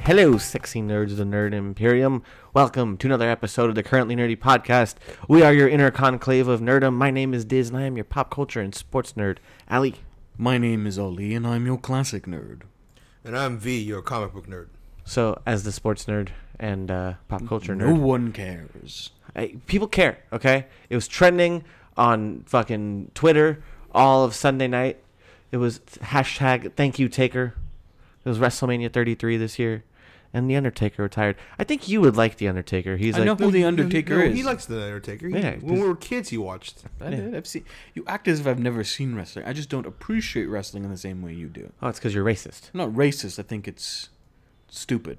Hello, sexy nerds of the Nerd Imperium. Welcome to another episode of the Currently Nerdy Podcast. We are your inner conclave of nerdom. My name is Diz, and I am your pop culture and sports nerd. Ali. My name is Ali, and I'm your classic nerd. And I'm V, your comic book nerd. So, as the sports nerd and pop culture nerd. No one cares. People care, okay? It was trending on fucking Twitter all of Sunday night. It was hashtag thank you Taker. It was WrestleMania 33 this year. And The Undertaker retired. I think you would like The Undertaker. I know who The Undertaker is. He likes The Undertaker. Yeah, when we were kids, he watched. I did. I've seen. You act as if I've never seen wrestling. I just don't appreciate wrestling in the same way you do. Oh, it's because you're racist. I'm not racist. I think it's stupid.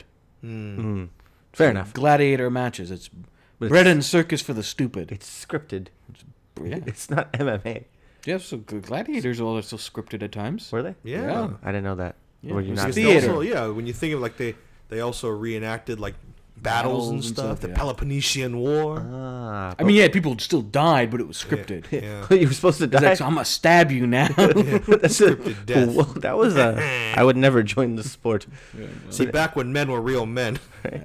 Fair enough. Gladiator matches. It's But bread and circus for the stupid. It's scripted. Yeah. It's not MMA. Yeah, so gladiators are still scripted at times. Were they? Yeah. I didn't know that. Yeah. Were you It's not? Because theater. they also, when you think of like they also reenacted like battles and stuff. The yeah. Peloponnesian War. Ah, I mean, yeah, people still died, but it was scripted. Yeah. you were supposed to It's die. like, so I'm gonna stab you now. That's Scripted death. Well, that was I would never join the sport. See, back when men were real men.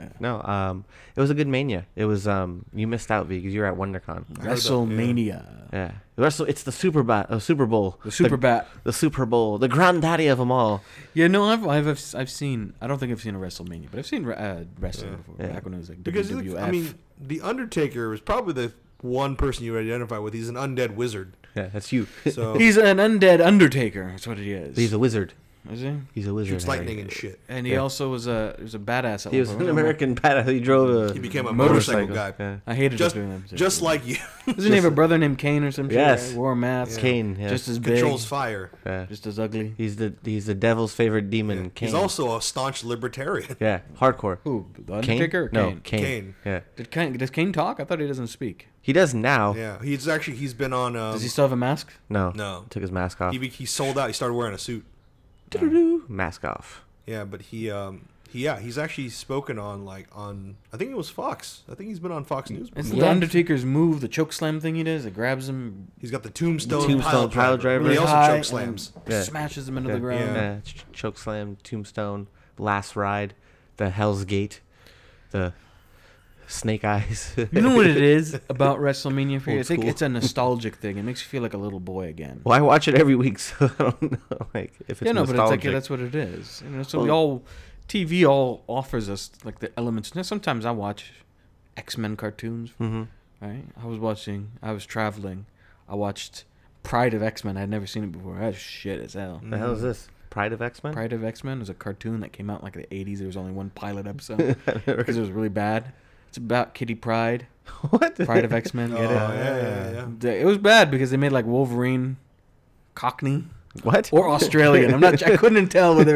No, it was a good mania. It was you missed out, V, because you were at WonderCon. WrestleMania. Yeah, it's the Super Bowl. The Super Bat. The Super Bowl, the granddaddy of them all. Yeah, no, I've seen. I don't think I've seen a WrestleMania, but I've seen wrestling before. Yeah. Back when it was like Because WWF. I mean, the Undertaker was probably the one person you would identify with. He's an undead wizard. Yeah, that's you. So he's an undead Undertaker. That's what he is. He's a wizard. Is he? He's a wizard. shoots Harry. lightning and shit. And he also was a badass. At He one was point. an American badass. He drove a He became a motorcycle guy. Yeah. I hated Just, doing that. just like you. Doesn't he have a brother named Kane or some shit? Yes. Right? Wore a mask. Kane. Yeah. Just as big. Controls fire. Yeah. Just as ugly. He's the devil's favorite demon. Kane. He's also a staunch libertarian. yeah, hardcore. Who? The Kane? Undertaker? Or No, Kane? Kane. Kane. Yeah, Does Kane talk? I thought he doesn't speak. he does now. Yeah, he's been on. Does he still have a mask? No, No. took his mask off. He sold out. He started wearing a suit. Doo-doo-doo. Mask off. Yeah, but he's actually spoken on I think it was Fox. I think he's been on Fox News. It's before. the Undertaker's move, the choke slam thing he does. It grabs him, He's got the tombstone, Tombstone pile driver. But he also high choke and slams. Yeah. smashes him into Yeah. the ground. Yeah. Choke slam, tombstone, last ride, the Hell's Gate, the Snake Eyes. You know what it is about WrestleMania for you? I Old think school. it's a nostalgic thing. It makes you feel like a little boy again. Well, I watch it every week, so I don't know. Like if it's Yeah, no, but it's nostalgic. like that's what it is. You know, so Well- TV all offers us like the elements. Now, sometimes I watch X-Men cartoons. Mm-hmm. Right? I was traveling. I watched Pride of X-Men. I'd never seen it before. That's shit as hell. The hell is this? Pride of X-Men? Pride of X-Men was a cartoon that came out in like the 80s. There was only one pilot episode because it was really bad. It's about Kitty Pryde. What? Pride of X-Men. Oh, Get it? yeah. It was bad because they made like Wolverine Cockney What? or Australian. I couldn't tell whether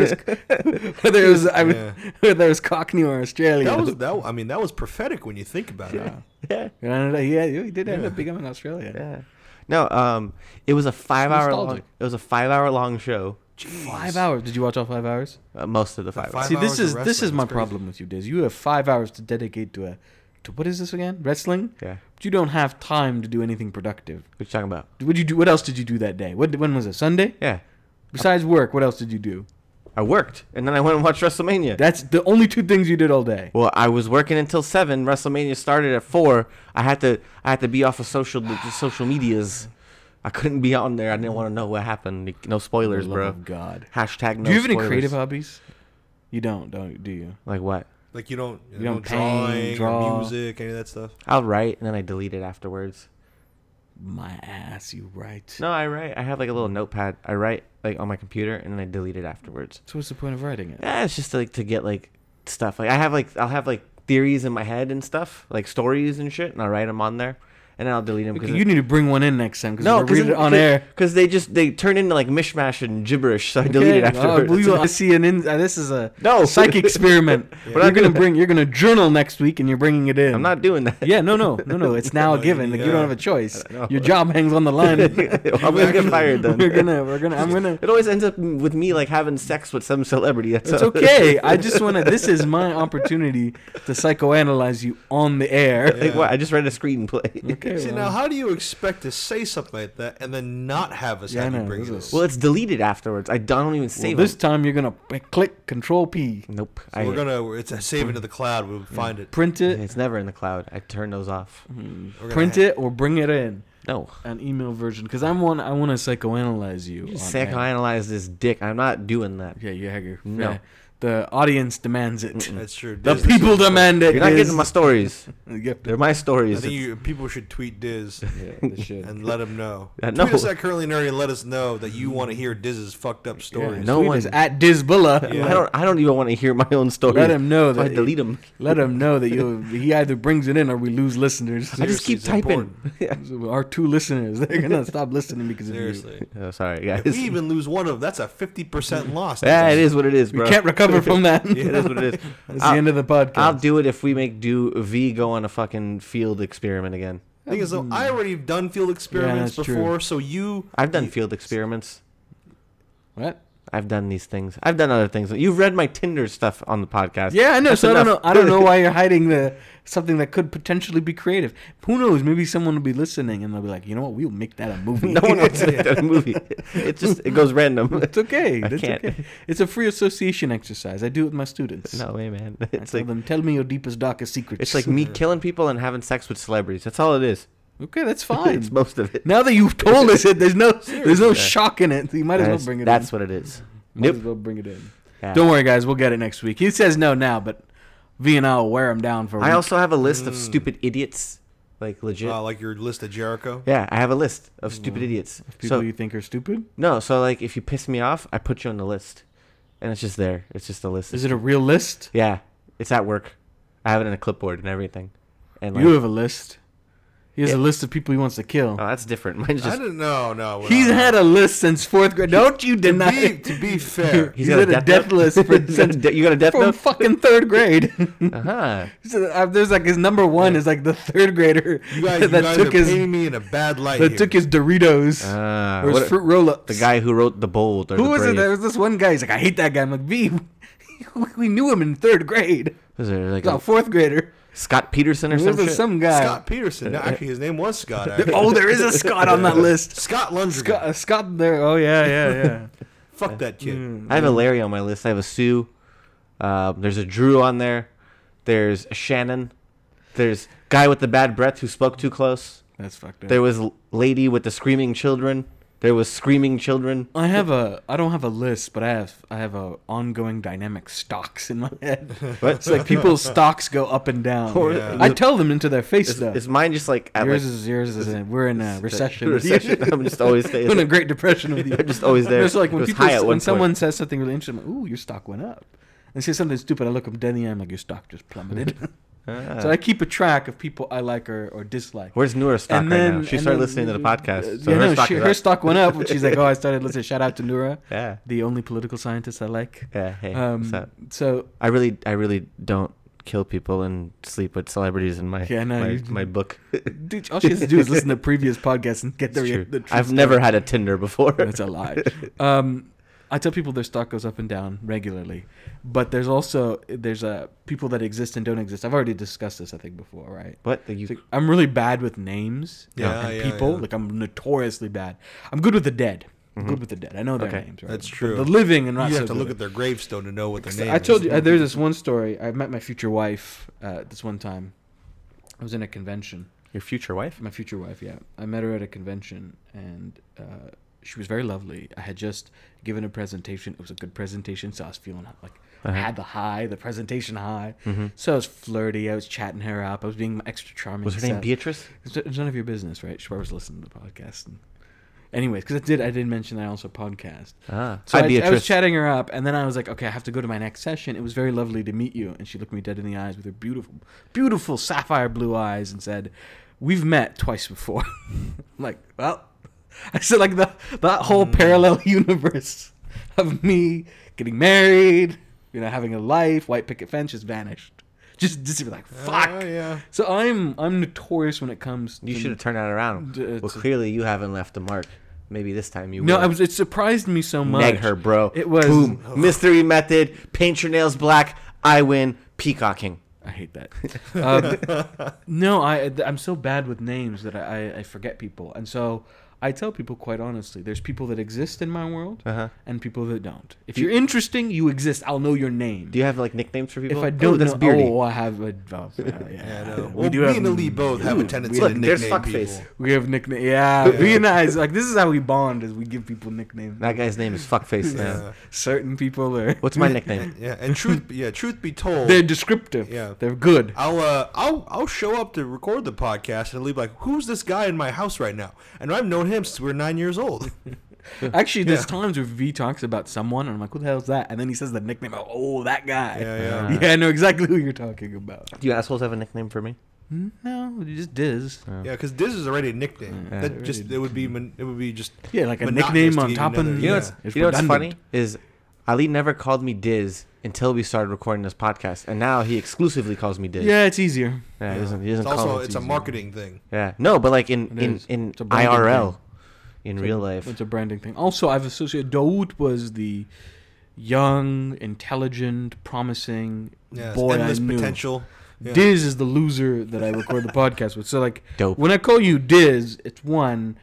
it was Cockney or Australian. That was prophetic when you think about it. Yeah. Yeah, he did end up becoming Australian. Yeah. No, it was a 5-hour long. nostalgic. It was a 5-hour long show. 5 hours. Did you watch all 5 hours? Most of the 5 hours. See, 5 this hours is of this is wrestling, my that's crazy. problem with you, Diz. You have 5 hours to dedicate to what is this again? Wrestling? Yeah. But you don't have time to do anything productive. What you talking about? What'd you do? What else did you do that day? When was it? Sunday? Yeah. Besides work, what else did you do? I worked, and then I went and watched WrestleMania. That's the only two things you did all day. Well, I was working until 7. WrestleMania started at 4. I had to be off of social medias. I couldn't be on there. I didn't want to know what happened. No spoilers, For the bro. love of God. Hashtag no Do you have any spoilers. creative hobbies? You don't do you? Like what? Like you don't don't drawing, draw. or music, any of that stuff. I'll write, and then I delete it afterwards. My ass, you right. No, I write. I have like a little notepad. I write like on my computer, and then I delete it afterwards. So what's the point of writing it? Yeah, it's just to get like stuff. Like I'll have like theories in my head and stuff, like stories and shit, and I'll write them on there, and then I'll delete them. Okay, you need to bring one in next time because No, we'll read it on air. because they turn into like mishmash and gibberish, so I delete it afterwards. I see this is a No. psych experiment. We're not doing that. You're gonna journal next week and you're bringing it in. I'm not doing that. Yeah, no. It's now a given. Like, you don't have a choice. Your job hangs on the line. I'm gonna get fired then. I'm gonna. It always ends up with me like having sex with some celebrity. That's It's all. okay. I just want to. This is my opportunity to psychoanalyze you on the air. Like what? I just read a screenplay. Okay. See, now how do you expect to say something like that and then not have us have you bring it up? Well, it's deleted afterwards. I don't even save This it. time you're gonna click Control P, Nope. So it's a save into the cloud. We'll find it. print it, It's never in the cloud. I turn those off. We're gonna print it, or bring it in No. an email version. Because I want to psychoanalyze you. You on air. psychoanalyze this dick. I'm not doing that. Yeah, you Hager. No. Yeah. The audience demands it. That's true. The Diz, people demand it. You're not Diz. getting my stories. Yep. They're my I stories. think people should tweet Diz Yeah, they should. and let him know. No. Tweet us at Currently Nerdy and let us know that you want to hear Diz's fucked up stories. Yeah, No tweet one- us at Dizbulla. Yeah. I don't even want to hear my own stories. Let him know So I that delete them. Let him know that he either brings it in or we lose listeners. I just keep Seriously, it's typing. important. So our 2 listeners, they're gonna stop listening because of you. Seriously. Oh, sorry, guys. If we even lose one of them, that's a 50% loss. Yeah, it is what it is, We bro. can't recover from that. It is what it is. That's the end of the podcast. I'll do it if we make V go on a fucking field experiment again. Thing is, though, I already done field experiments that's before, true. so you... I've done field experiments. What? I've done these things. I've done other things. You've read my Tinder stuff on the podcast. Yeah, I know. That's So enough. I don't know why you're hiding something that could potentially be creative. Who knows? Maybe someone will be listening and they'll be like, you know what? We'll make that a movie. No one wants to make that a movie. It goes random. It's okay. I That's can't. okay. It's a free association exercise. I do it with my students. No way, man. I It's tell like them, tell me your deepest, darkest secrets. it's like me killing people and having sex with celebrities. That's all it is. Okay, that's fine. It's most of it. Now that you've told us it, there's no Yeah. shock in it. So you might as well bring it That's in. what it is. Might Yep. as well bring it in. Yeah. Don't worry, guys. We'll get it next week. He says no now, but V and I will wear him down for a I week. also have a list of stupid idiots. Like legit. like your list of Jericho. Yeah, I have a list of stupid idiots. People So you think are stupid? no, so like if you piss me off, I put you on the list, and it's just there. It's just a list. Is it a real list? Yeah, it's at work. I have it in a clipboard and everything. And You have a list. He has Yeah. a list of people he wants to kill. oh, that's different. Mine's I just didn't know. No, He's had a list since 4th grade. Don't you deny? to be fair. He's got a death list for, you got a death from note. fucking 3rd grade. Uh-huh. So, there's like his number 1 is like the 3rd grader You guys are painting me in a bad light that here. took his Doritos or his What- fruit roll-ups. the guy who wrote the Bold or Who the was it? Brave. There was this one guy. He's like, I hate that guy. I'm like, V, we knew him in 3rd grade. Was there like He's a 4th grader. Scott Peterson or There was something? some guy. Scott Peterson. No, actually, his name was Scott. Actually. Oh, there is a Scott on that list. Scott Lundgren. Scott there. Oh yeah. Fuck that kid. I have a Larry on my list. I have a Sue. There's a Drew on there. There's a Shannon. There's guy with the bad breath who spoke too close. That's fucked up. There was lady with the screaming children. There was screaming children. I don't have a list, but I have a ongoing dynamic stocks in my head. What? It's like people's stocks go up and down. Yeah. I tell them into their face though. Is mine just like at Yours like is we're in a recession. recession? I'm just always We're in a there. Great Depression with you. I'm just always there. It's like when It was people, high at when one someone point. says something really interesting, I'm like, ooh, your stock went up. And say something stupid, I look them dead in the eye, I'm like, your stock just plummeted. Ah. So I keep a track of people I like or dislike. Where's Noura stock And right then- now? She and started then- listening to the podcast. So yeah, her no, stock is her up. stock went up, but she's like, oh, I started listening. Shout out to Noura, Yeah. the only political scientist I like. Yeah. Hey. what's up? So I really don't kill people and sleep with celebrities in my Yeah, no, my, you- my book. dude, all she has to do is listen to previous podcasts and get It's true. the true I've story. never had a Tinder before. That's a lie. I tell people their stock goes up and down regularly, but there's people that exist and don't exist. I've already discussed this, I think, before, right? What? The you? So I'm really bad with names Yeah, and yeah, people. yeah. Like I'm notoriously bad. I'm good with the dead. I'm good with the dead. I know their Okay. names, right? That's But true. the living and not You so have to good look at at their gravestone to know what their name I is. told you there's this one story. I met my future wife this one time. I was in a convention. Your future wife? My future wife, yeah. I met her at a convention, and she was very lovely. I had just given a presentation. It was a good presentation, so I was feeling like I had the presentation high. So I was flirty. I was chatting her up. I was being extra charming. Was her name Beatrice? It's none of your business, right? She was listening to the podcast. And anyways, because I did mention that I also podcast. Ah. So Hi, I Beatrice. was chatting her up, and then I was like, okay, I have to go to my next session. It was very lovely to meet you. And she looked me dead in the eyes with her beautiful, beautiful sapphire blue eyes and said, we've met twice before. I'm like, well, I said, like, that whole parallel universe of me getting married, having a life, white picket fence just vanished. Just be like, fuck. Yeah. So I'm notorious when it comes to... You should have turned that around. Well, clearly you haven't left a mark. Maybe this time you will. No, it surprised me so much. Neg her, bro. It was... Boom. Mystery method. Paint your nails black. I win. Peacocking. I hate that. No, I'm so bad with names that I forget people, and so I tell people quite honestly, there's people that exist in my world and people that don't. If you're interesting, you exist. I'll know your name. Do you have like nicknames for people? If I don't, that's know, Beardy. I have a. Yeah, no. We Well, do me have. and Ali both have a tendency Look, to there's nickname Fuckface. people. We have nickname. Yeah, me and I. Like this is how we bond. Is we give people nicknames. That guy's name is Fuckface. Yeah. Certain people are. What's my nickname? Yeah, and truth be told, They're descriptive. Yeah. They're good. I'll show up to record the podcast and leave like, who's this guy in my house right now? And I've known him since we were 9 years old. Actually, there's times where V talks about someone, and I'm like, "Who the hell's that?" And then he says the nickname. Oh, that guy. Yeah. Yeah, I know exactly who you're talking about. Do you assholes have a nickname for me? No, you just Diz. Yeah, because Diz is already a nickname. Yeah. That just it would be just Yeah, like a monotonous nickname to on get top of. another- You know Yeah. what's, It's you know what's funny redundant. is Ali never called me Diz until we started recording this podcast, and now he exclusively calls me Diz. Yeah, it's easier. Yeah, he Yeah. doesn't It's call also me. it's a marketing thing. Yeah, no, but like It in is. in It's a branding IRL, thing. in It's real a- life. It's a branding thing. Also, I've associated Daoud was the young, intelligent, promising Yeah, boy I endless knew. potential. Yeah. Diz is the loser that I record the podcast with. So like, Dope. when I call you Diz, it's one,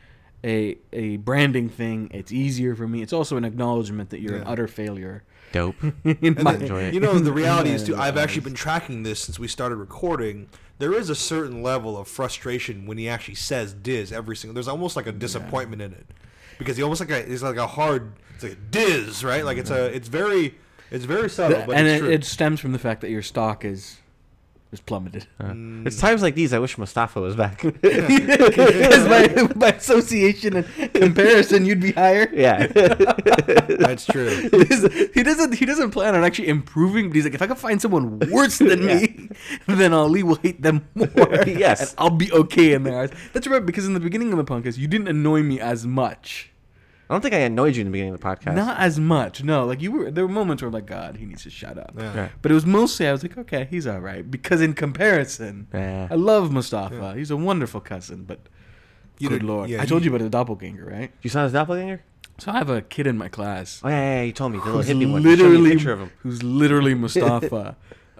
a branding thing. It's easier for me. It's also an acknowledgement that you're an Yeah. utter failure. Dope. In And my- then, enjoy it. you know, the reality is, too, Yeah, I've yeah. actually been tracking this since we started recording. There is a certain level of frustration when he actually says Diz every single. There's almost like a disappointment in it because he almost it's like a hard. It's like Diz, right? Like it's very subtle, but and it's true. it stems from the fact that your stock is plummeted. It's times like these I wish Mustafa was back. Because by association and comparison, you'd be higher. Yeah. That's true. He doesn't plan on actually improving, but he's like, if I can find someone worse than me, then Ali will hate them more. Yes. And I'll be okay in their eyes. That's right, because in the beginning of the podcast, you didn't annoy me as much. I don't think I annoyed you in the beginning of the podcast. Not as much. No, like there were moments where I'm like, God, he needs to shut up. Yeah. Yeah. But it was mostly I was like, okay, he's all right, because in comparison, Yeah. I love Mustafa. He's a wonderful cousin, but You good did- lord, yeah, I told you about the doppelganger, right? You saw his doppelganger? So I have a kid in my class Oh yeah, you told me. The little who's hippie one. You showed me a literally picture of him. who's literally Mustafa.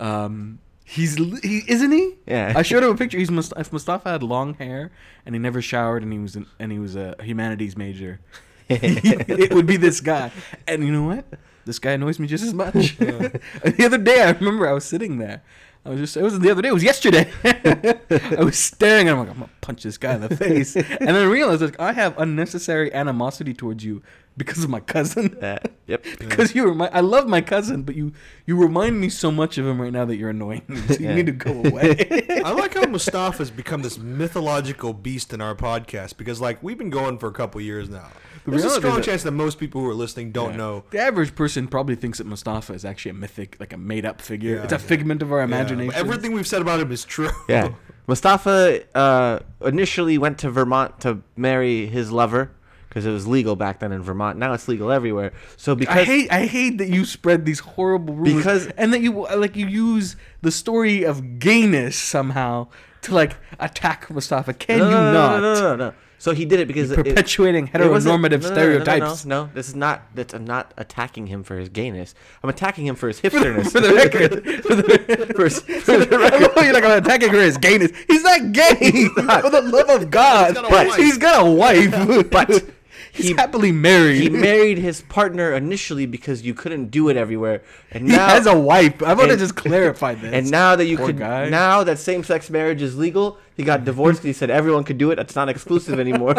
He isn't he? Yeah. I showed him a picture. If Mustafa had long hair and he never showered and he was a humanities major, it would be this guy. And you know what? This guy annoys me just as much. The other day, I remember I was sitting there. It wasn't the other day, it was yesterday. I was staring at him like, I'm going to punch this guy in the face. And then I realized, like, I have unnecessary animosity towards you because of my cousin. Yep. Because I love my cousin, but you remind me so much of him right now that you're annoying me. So you Yeah. need to go away. I like how Mustafa's become this mythological beast in our podcast because, like, we've been going for a couple years now. There's a reality strong is that- chance that most people who are listening don't know. The average person probably thinks that Mustafa is actually a mythic, like a made-up figure. Yeah. It's a figment of our Yeah, imagination. but everything we've said about him is true. Yeah. Mustafa initially went to Vermont to marry his lover because it was legal back then in Vermont. Now it's legal everywhere. So because I hate that you spread these horrible rumors Because- and that you use the story of gayness somehow to like attack Mustafa. Can you not? No. So he did it because Perpetuating it wasn't- heteronormative stereotypes. No, this is not. I'm not attacking him for his gayness. I'm attacking him for his hipsterness. For the record, for the record. you're like, I'm attacking her as gayness. He's not gay. For the love of God, He's got a He's wife. got a wife. But he's he- happily married. He married his partner initially because you couldn't do it everywhere, and He now has a wife. I want to and- just clarify this. And now that you Poor could, guy. now that same-sex marriage is legal, he got divorced because he said everyone could do it. It's not exclusive anymore.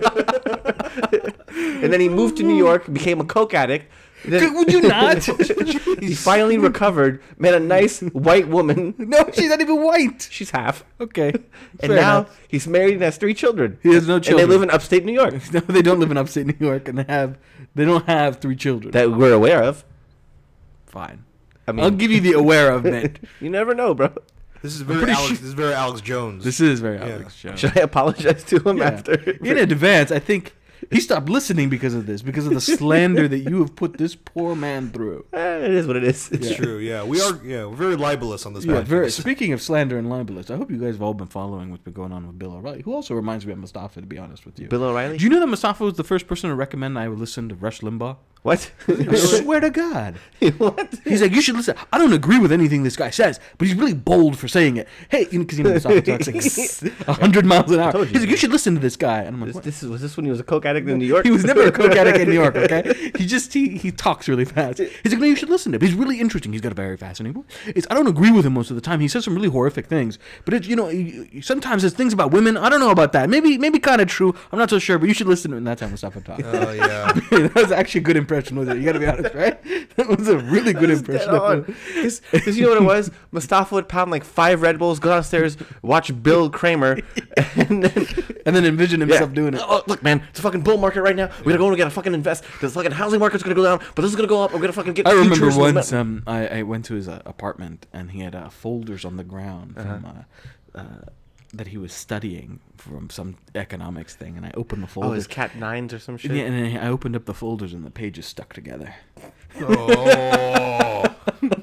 And then he moved to New York, became a coke addict. Then Would you not? he finally recovered, met a nice white woman. No, she's not even white. She's half, Okay. and Fair now enough. he's married and has 3 children. He has no And children. they live in upstate New York No, they don't live in upstate New York, and they don't have 3 children. that we're aware of. Fine. I I'll mean, give you the aware of it. you never know, bro. This is pretty This is very Alex Jones. This is very Yeah. Alex Jones. Should I apologize to him Yeah. after? In advance, I think he stopped listening because of this, because of the slander that you have put this poor man through. It is what it is. It's Yeah. true. Yeah, we're very libelous on this Yeah, podcast. speaking of slander and libelous, I hope you guys have all been following what's been going on with Bill O'Reilly, who also reminds me of Mustafa, to be honest with you. Bill O'Reilly. Do you know that Mustafa was the first person to recommend I would listen to Rush Limbaugh? What? I swear to God. What? He's like, you should listen. I don't agree with anything this guy says, but he's really bold for saying it. Hey, because Mustafa talks like 100 miles an hour. told you. He's like, you should listen to this guy. And I'm like, what? Was this when he was a coke addict in New York? He was never a coke addict in New York, okay? He talks really fast. He's like, no, you should listen to him. He's really interesting. He's got a very fascinating voice. I don't agree with him most of the time. He says some really horrific things, but it's, sometimes there's things about women. I don't know about that. Maybe kind of true. I'm not so sure, but you should listen to him. And that's how Mustafa talks. Oh yeah. That was actually a good impression, wasn't it? You got to be honest, right? That was a really good impression. Because you know what it was? Mustafa would pound like 5 Red Bulls, go downstairs, watch Bill Kramer, and then envision himself doing it. Oh, look, man, it's a fucking bull market right now. We gotta go and we gotta fucking invest. The fucking housing market's gonna go down, but this is gonna go up. We're gonna fucking get. I remember futures once I went to his apartment and he had folders on the ground from that he was studying from some economics thing, and I opened the folders. Oh, his Cat 9s or some shit. Yeah, and then I opened up the folders and the pages stuck together. Oh.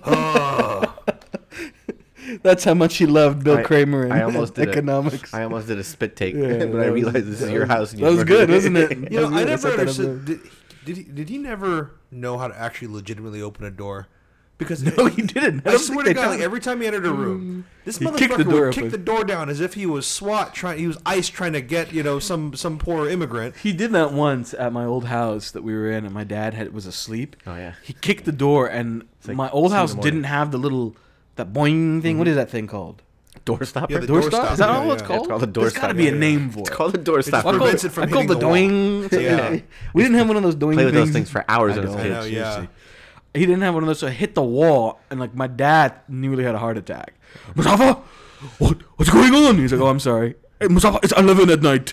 That's how much he loved Bill Kramer and I almost did economics. I almost did a spit take, Yeah, but I realized this is your house. And That was good, wasn't it? You know, I never set that up understood. Did he never know how to actually legitimately open a door? Because No, he didn't. I swear to God, like every time he entered a room, this He kicked the motherfucker door would kick open. the door down as if he was SWAT he was ICE trying to get some poor immigrant. He did that once at my old house that we were in, and my dad was asleep. Oh, yeah. He kicked the door, and like my old 2 in the house morning. didn't have that boing thing. What is that thing called? Door stopper. Yeah, the Door door stop? stop, Is that yeah, all it's yeah. called? It's called a door There's got to stopper. be a Yeah, name for It's it. called a door stopper. prevents it from I called hitting the the wall. doing. Yeah. We didn't have one of those doing Play with those things. things for hours I as a know, kid. know, yeah. seriously. He didn't have one of those, so I hit the wall, and like my dad nearly had a heart attack. Mustafa, what's going on? He's like, oh, I'm sorry. Hey, Mustafa, it's 11 at night.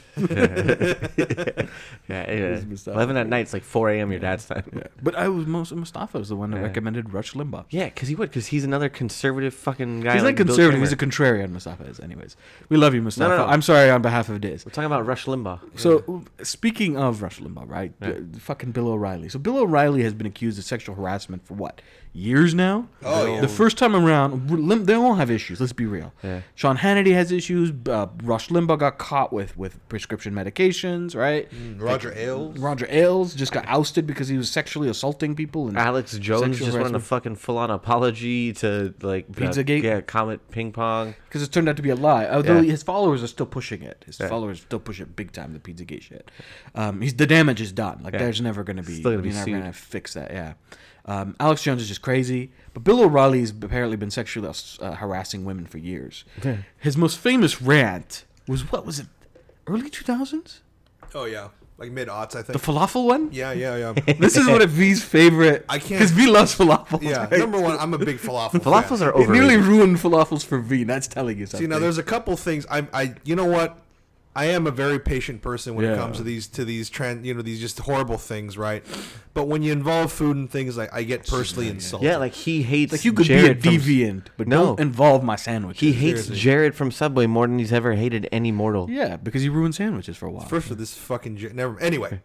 Yeah, Mustafa. 11 at night. It's like 4 a.m. your dad's time. Yeah. But Mustafa was the one that recommended Rush Limbaugh. Yeah, because he would, because he's another conservative fucking guy. He's like not Bill conservative. Kramer. He's a contrarian. Mustafa is. Anyways, we love you, Mustafa. No. I'm sorry on behalf of Diz. We're talking about Rush Limbaugh. So speaking of Rush Limbaugh, right? Yeah. Fucking Bill O'Reilly. So Bill O'Reilly has been accused of sexual harassment for what? Years now. Oh, yeah. The first time around, they all have issues. Let's be real. Yeah. Sean Hannity has issues. Rush Limbaugh got caught with prescription medications, right? Roger Ailes. Roger Ailes just got ousted because he was sexually assaulting people. And Alex Jones sexual just went on a harassment. fucking full-on apology to like Pizzagate? Yeah, Comet Ping Pong. Because it turned out to be a lie. Although Yeah. his followers are still pushing it. His Yeah. followers still push it big time, the Pizzagate shit. The damage is done. Like, Yeah. there's never going to be... Still gonna be you're never sued. going to fix that, yeah. Alex Jones is just crazy. But Bill O'Reilly's apparently been sexually harassing women for years. Yeah. His most famous rant was, what was it? Early 2000s? Oh yeah, like mid-aughts, I The think. falafel one? Yeah. This is one of V's favorite... I can't- Because V loves falafels. Yeah, right? number one, I'm a big falafel. Falafels fan. are It nearly overrated. ruined falafels for V. That's telling you something. See, now there's a couple things. You know what? I am a very patient person when Yeah. it comes to these these just horrible things, right? But when you involve food and things, I get personally insulted. Yeah, like he hates. Like, you could Jared be a from- deviant, but No. don't involve my sandwiches. He hates Seriously. Jared from Subway more than he's ever hated any mortal. Yeah, because he ruined sandwiches for a while. First of this fucking never. Anyway.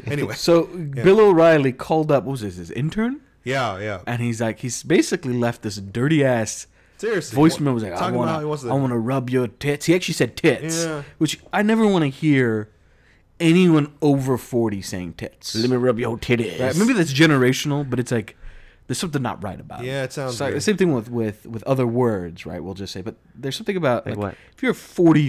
So Bill O'Reilly called up, what was this, his intern? Yeah. And he's basically left this dirty ass Seriously. voicemail. Was like, I Talking about how he wants to- want to rub your tits. He actually said tits, Yeah. which I never want to hear anyone over 40 saying tits. Let me rub your titties. Right? Maybe that's generational, but it's like there's something not right about it. Yeah, it sounds It's like the weird. same thing with other words, right? We'll just say, but there's something about Like like, what? if you're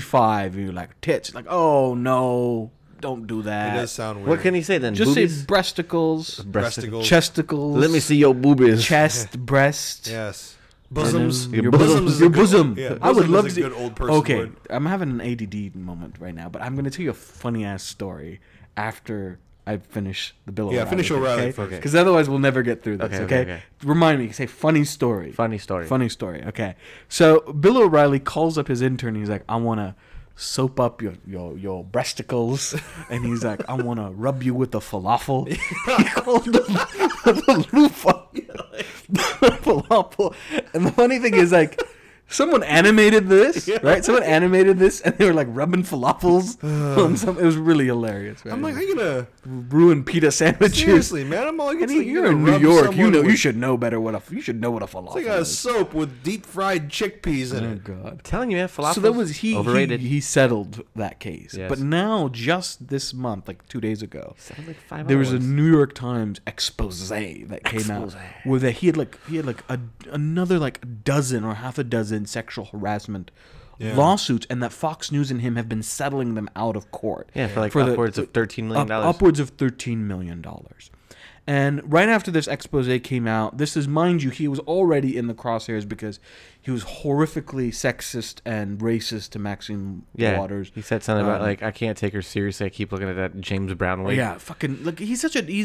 45 and you're like tits, like, oh no, don't do It that. does sound weird. What can he say then? Just Boobies? say breasticles, Breasticles. chesticles. Let me see your boobies. chest, breast. Yes. Bosoms. Your bosom. is a Your good- bosom. Yeah, I would bosom love is to. a good old person Okay, word. I'm having an ADD moment right now, but I'm going to tell you a funny ass story after I finish the Bill O'Reilly. Yeah, finish O'Reilly first. Because otherwise we'll never get through this. Okay, Okay, okay. Remind me. Say funny story. Funny story. Funny story. Okay. So Bill O'Reilly calls up his intern. He's like, I want to soap up your breasticles, and he's like, I want to rub you with the falafel. He called the loofah falafel. And the funny thing is, like, Someone animated this, right? Someone animated this, and they were like rubbing falafels on some. It was really hilarious. Right? I'm like, how you gonna ruin pita sandwiches? seriously, man? I'm like, And it's like you're gonna in New rub York. someone You with- should know better. You should know what a falafel It's like a is. soap with deep fried chickpeas in Oh it. God. I'm telling you, man, falafel. So that was overrated. he settled that case. Yes. But now, just this month, like 2 days ago, Sounded like 5 there was a hours. New York Times expose that came out where he had another like a dozen or half a dozen sexual harassment lawsuits, and that Fox News and him have been settling them out of court. Yeah, for like the- upwards of $13 million. Upwards of $13 million. And right after this expose came out, this is, mind you, he was already in the crosshairs because he was horrifically sexist and racist to Maxine Waters. He said something about like, I can't take her seriously. I keep looking at that James Brown wig. Yeah, fucking like he's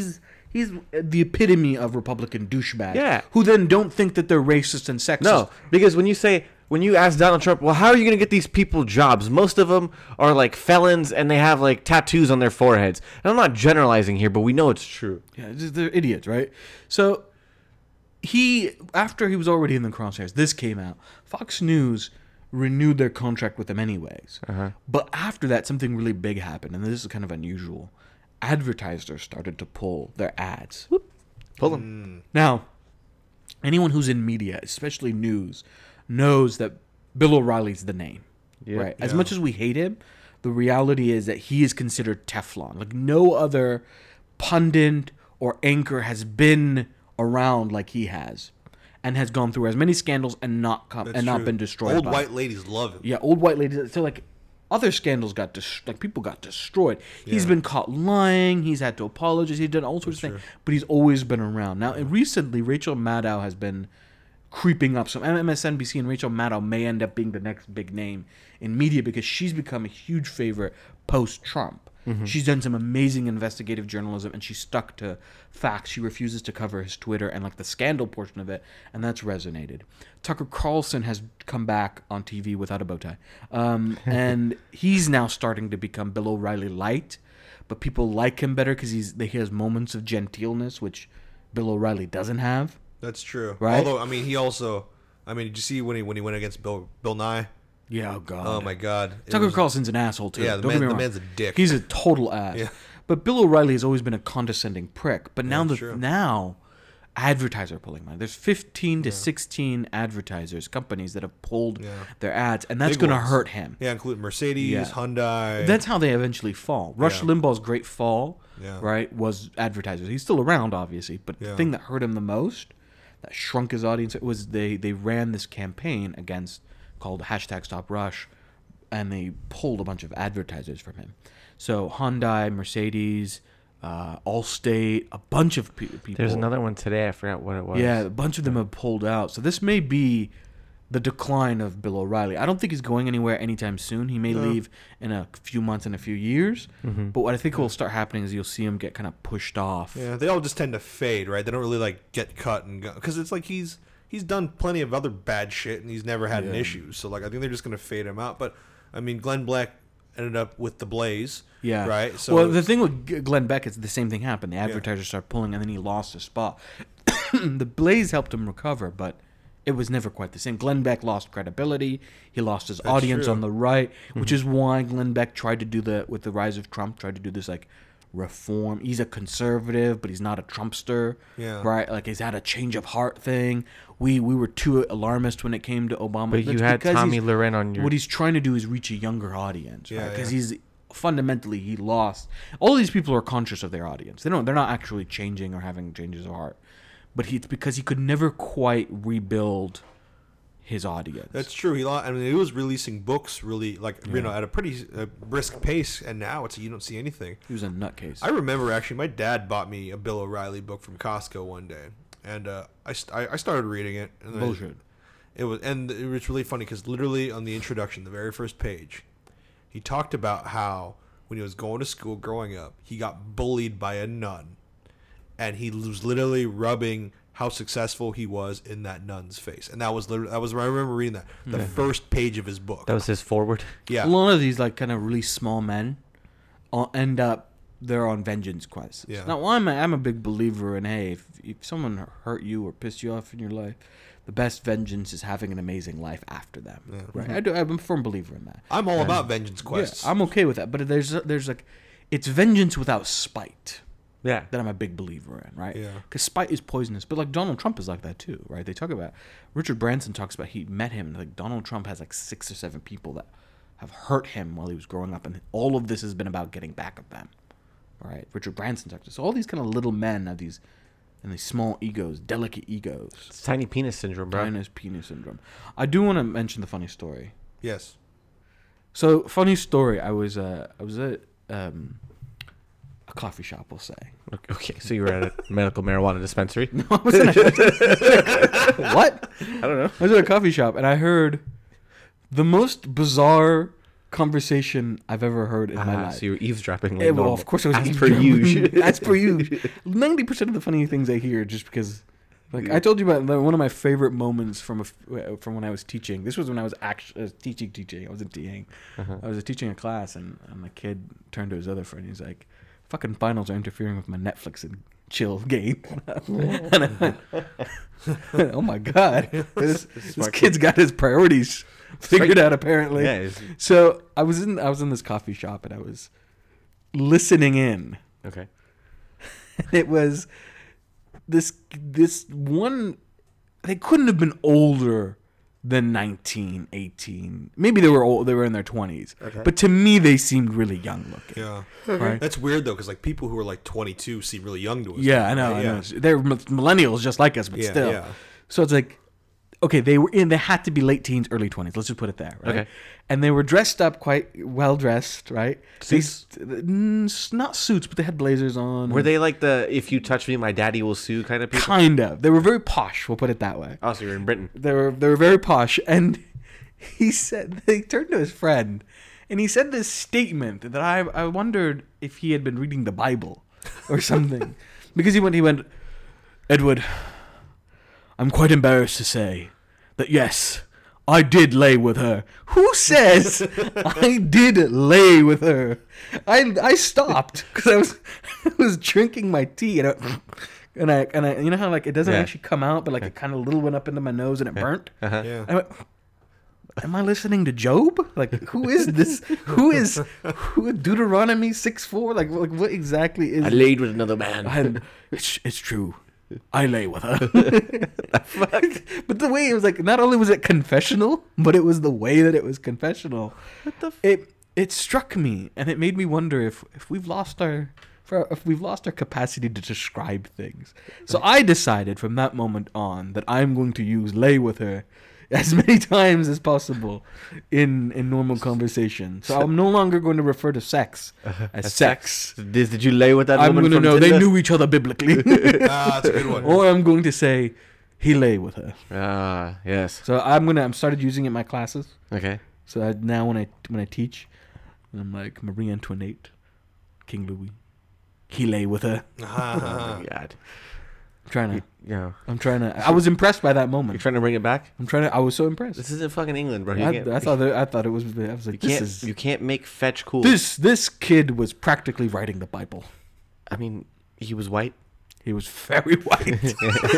the epitome of Republican douchebag. Yeah. Who then don't think that they're racist and sexist. No, because when you ask Donald Trump, well, how are you going to get these people jobs? Most of them are like felons and they have like tattoos on their foreheads. And I'm not generalizing here, but we know it's true. Yeah, they're idiots, right? So after he was already in the crosshairs, this came out. Fox News renewed their contract with him anyways. But after that, something really big happened, and this is kind of unusual. Advertisers started to pull their ads. Pull them. Now, anyone who's in media, especially news, knows that Bill O'Reilly's the name, right? As much as we hate him, the reality is that he is considered Teflon. Like no other pundit or anchor has been around like he has, and has gone through as many scandals and not True. been destroyed. Old by white ladies love him. Yeah, old white ladies. So like other scandals people got destroyed. He's been caught lying. He's had to apologize. He's done all sorts of things, but he's always been around. Now, recently, Rachel Maddow has been creeping up. So MSNBC and Rachel Maddow may end up being the next big name in media because she's become a huge favorite post-Trump. She's done some amazing investigative journalism, and she's stuck to facts. She refuses to cover his Twitter and like the scandal portion of it, and that's resonated. Tucker Carlson has come back on TV without a bow tie, and he's now starting to become Bill O'Reilly light, but people like him better because he has moments of genteelness, which Bill O'Reilly doesn't have. That's true. Right? Although, I mean, did you see when he went against Bill Nye? Yeah, oh God. Oh my God. Tucker Carlson's an asshole too. Yeah, Don't get me the wrong. man's a dick. He's a total ass. Yeah. But Bill O'Reilly has always been a condescending prick. But now true. now advertisers are pulling money. There's 15 to 16 advertisers, companies that have pulled their ads, and that's Big going to ones. hurt him. Yeah, including Mercedes, Yeah. Hyundai. That's how they eventually fall. Rush Limbaugh's great fall, Yeah. right, was advertisers. He's still around, obviously, but the thing that hurt him the most, that shrunk his audience, it was they ran this campaign called #StopRush, and they pulled a bunch of advertisers from him. So Hyundai, Mercedes, Allstate, a bunch of people. There's another one today. I forgot what it was. Yeah, a bunch of them have pulled out. So this may be the decline of Bill O'Reilly. I don't think he's going anywhere anytime soon. He may leave in a few months and a few years. But what I think will start happening is you'll see him get kind of pushed off. Yeah, they all just tend to fade, right? They don't really like get cut and go because it's like he's done plenty of other bad shit and he's never had an issue. So like I think they're just gonna fade him out. But I mean, Glenn Beck ended up with the Blaze. Yeah. Right. So well, the thing with Glenn Beck is the same thing happened. The advertisers started pulling, and then he lost his spot. The Blaze helped him recover, but it was never quite the same. Glenn Beck lost credibility. He lost his audience true. on the right, which is why Glenn Beck tried to do with the rise of Trump, tried to do this like reform. He's a conservative, but he's not a Trumpster. Yeah. Right? Like he's had a change of heart thing. We were too alarmist when it came to Obama. But you That's had because Tommy he's- Loren on your. What he's trying to do is reach a younger audience, right? Yeah, Because yeah. he's fundamentally he lost. All these people are conscious of their audience. They're not actually changing or having changes of heart, but it's because he could never quite rebuild his audience. That's true. He was releasing books really at a pretty brisk pace, and now you don't see anything. He was a nutcase. I remember actually my dad bought me a Bill O'Reilly book from Costco one day, and I started reading it. And Bullshit. It was really funny because literally on the introduction, the very first page, he talked about how when he was going to school growing up, he got bullied by a nun, and he was literally rubbing how successful he was in that nun's face, and that was I remember reading that the first page of his book. That was his forward. Yeah, A lot of these like kind of really small men end up they're on vengeance quests. Yeah. Now, I'm a big believer in, hey, if someone hurt you or pissed you off in your life, the best vengeance is having an amazing life after them. Yeah. Right? I'm a firm believer in that. I'm all about vengeance quests. Yeah, I'm okay with that. But there's like, it's vengeance without spite Yeah. that I'm a big believer in, right? Yeah. Because spite is poisonous. But like Donald Trump is like that too, right? They talk about, Richard Branson talks about, he met him, like Donald Trump has like 6 or 7 people that have hurt him while he was growing up, and all of this has been about getting back at them. Right? Richard Branson talks about. So all these kind of little men have these small egos, delicate egos. It's tiny penis syndrome, bro. Tiny penis syndrome. I do want to mention the funny story. Yes. So funny story. I was at a coffee shop, we'll say. Okay, so you were at a medical marijuana dispensary. No, I was what? I don't know. I was at a coffee shop and I heard the most bizarre conversation I've ever heard in my life. So you were eavesdropping. Yeah, well, of course I was as per usual. As per usual. 90% of the funny things I hear just because, like, I told you about one of my favorite moments from when I was teaching. This was when I was actually teaching. I wasn't TAing. I was teaching a class, and the kid turned to his other friend. He's like, "Fucking finals are interfering with my Netflix and chill game." And I went, "Oh my god, this kid's got his priorities figured out apparently." Yeah. So I was in this coffee shop and I was listening in. Okay. It was this one. They couldn't have been older than 19, 18. Maybe they were old. They were in their 20s. Okay. But to me, they seemed really young looking. Yeah. Right? That's weird though, because like people who are like 22 seem really young to us. Yeah, I know. Right? I know. They're millennials just like us, but Yeah, still. yeah. So it's like, okay, they had to be late teens, early 20s. Let's just put it there, right? Okay. And they were dressed up quite well dressed, right? Suits? Not suits, but they had blazers on. Were they like the "if you touch me, my daddy will sue" kind of people? Kind of. They were very posh. We'll put it that way. Oh, so you're in Britain. They were very posh, and he turned to his friend, and he said this statement that I wondered if he had been reading the Bible or something, because he went, "Edward, I'm quite embarrassed to say that yes, I did lay with her." Who says I did lay with her? I stopped because I was drinking my tea and I you know how like it doesn't actually come out, but like it kind of little went up into my nose and it burnt. Yeah. I went, am I listening to Job? Like, who is this? Who Deuteronomy 6:4? Like what exactly is? I laid with another man. It's true. I lay with her. But the way it was like, not only was it confessional, but it was the way that it was confessional. What the? It struck me, and it made me wonder if we've lost our capacity to describe things. So I decided from that moment on that I'm going to use "lay with her" as many times as possible in normal conversation. So I'm no longer going to refer to sex as sex. Did you lay with that I'm woman going to from know they Tinder? knew each other biblically. That's a good one. Or I'm going to say he lay with her. Ah, yes. So I'm started using it in my classes. Okay. So now when I teach, I'm like Marie Antoinette, King Louis, he lay with her. Oh my God. I'm trying to. I was impressed by that You're moment. trying to bring it back? I was so impressed. This isn't fucking England, bro. I thought it was. I was like, you can't make fetch cool. This kid was practically writing the Bible. I mean, he was white. He was very white.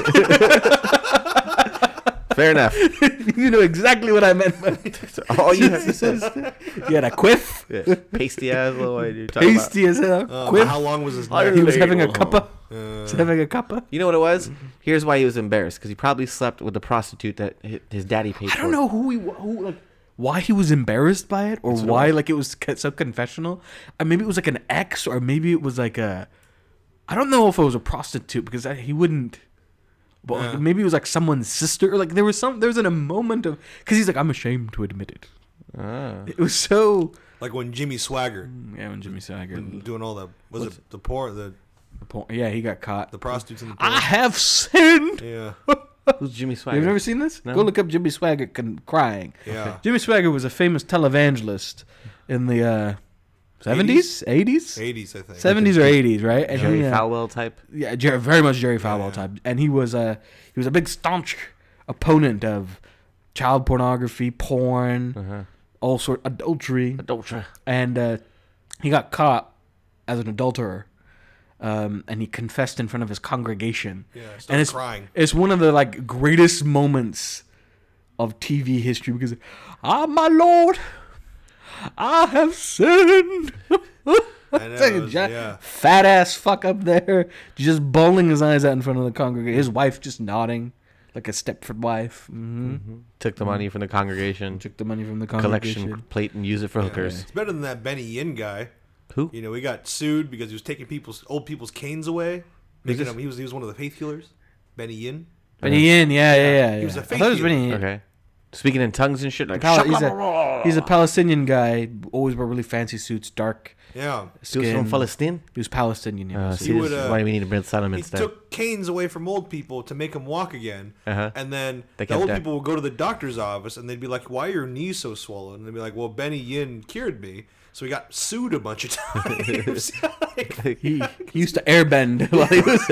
Fair enough. You know exactly what I meant. All you have to say. He had a quiff. Yeah. Pasty ass little white dude. talking about- Pasty as hell. Quiff. How long was his I neck? He was lay having a with cuppa. He was having a cuppa. You know what it was? Here's why he was embarrassed. Because he probably slept with the prostitute that his daddy paid for. I don't know why he was embarrassed by it, or why like it was so confessional. Maybe it was like an ex, or maybe it was like a. I don't know if it was a prostitute because he wouldn't. But maybe it was like someone's sister. Or like there was a moment of because he's like, I'm ashamed to admit it. Ah. It was so. Like when Jimmy Swagger Yeah, when Jimmy Swaggart. doing all the Yeah, he got caught. the prostitutes in the I porn. have sinned. Yeah. Who's Jimmy Swagger? You've never seen this? No. Go look up Jimmy Swaggart crying. Yeah. Jimmy Swaggart was a famous televangelist in the 70s, 80s, 80s, I think. 70s or 80s, right? And Jerry he, Falwell type. Yeah, very much Jerry Falwell Yeah. type. And he was a big staunch opponent of child pornography, porn, all sort adultery, Adultery. and he got caught as an adulterer, and he confessed in front of his congregation. Yeah, and started it's crying. It's one of the like greatest moments of TV history because, my Lord, I have sinned. I know, it was- yeah. Fat ass fuck up there, just bawling his eyes out in front of the congregation. His wife just nodding like a Stepford wife. Took the money from the congregation, Took the money from the congregation. collection plate, and used it for hookers. It's better than that Benny Yin guy. Who? You know, he got sued because he was taking old people's canes away. Making them, he was one of the faith healers. Benny Yin. Benny Yin, yeah. He was a I fake thought it was healer. Benny Yin. Okay. Speaking in tongues and shit, like He's a Palestinian guy. Always wore really fancy suits, dark Yeah. He was from skin. Palestine. He was Palestinian. Yeah. See, would, this is why we need to build Saddam He instead. took canes away from old people to make them walk again. Uh-huh. And then They the kept old that. people would go to the doctor's office and they'd be like, "Why are your knees so swollen?" And they'd be like, "Well, Benny Yin cured me." So he got sued a bunch of times. he used to airbend while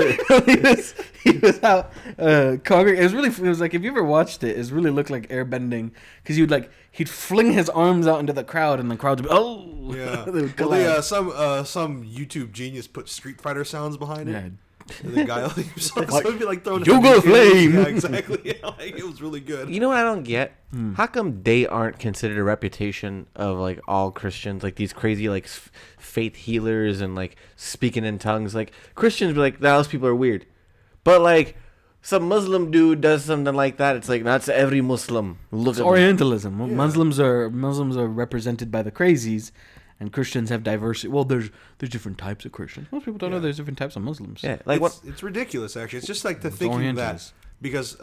he was out congregating. It was like, if you ever watched it, it really looked like airbending because he'd fling his arms out into the crowd and the crowd would be Yeah. they would Well, collapse. some YouTube genius put Street Fighter sounds behind it. Yeah. And the guy so it'd be like throwing Yoga flame. Yeah, exactly. Yeah, like, it was really good. You know what I don't get? How come they aren't considered a reputation of like all Christians, like these crazy like faith healers and like speaking in tongues? Like Christians be like, those people are weird, but like some Muslim dude does something like that, it's like that's every Muslim. Look It's at Orientalism. Yeah. Muslims are represented by the crazies, and Christians have diversity. Well, there's different types of Christians. Most people don't know Yeah. there's different types of Muslims. yeah, like It's ridiculous, actually. It's just like the It's thinking Orientals. that because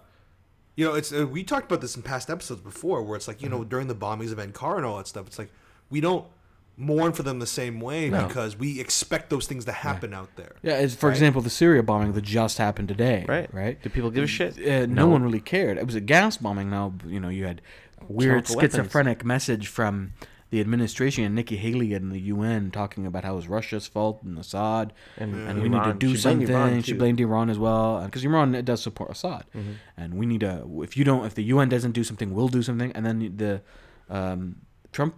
you know, it's we talked about this in past episodes before, where it's like, you know, during the bombings of Ankara and all that stuff, it's like we don't mourn for them the same way No. because we expect those things to happen out there. Yeah, as for Right. example, the Syria bombing that just happened today. right, Right. Do people give a shit? No one really cared. It was a gas bombing. Now, you had weird Chemical weapons. schizophrenic message from the administration and Nikki Haley and the UN talking about how it was Russia's fault and Assad, and we need to Iran. do She blamed something. Iran, She too. blamed Iran as well, because Iran it does support Assad, and we need to. If the UN doesn't do something, we'll do something. And then the Trump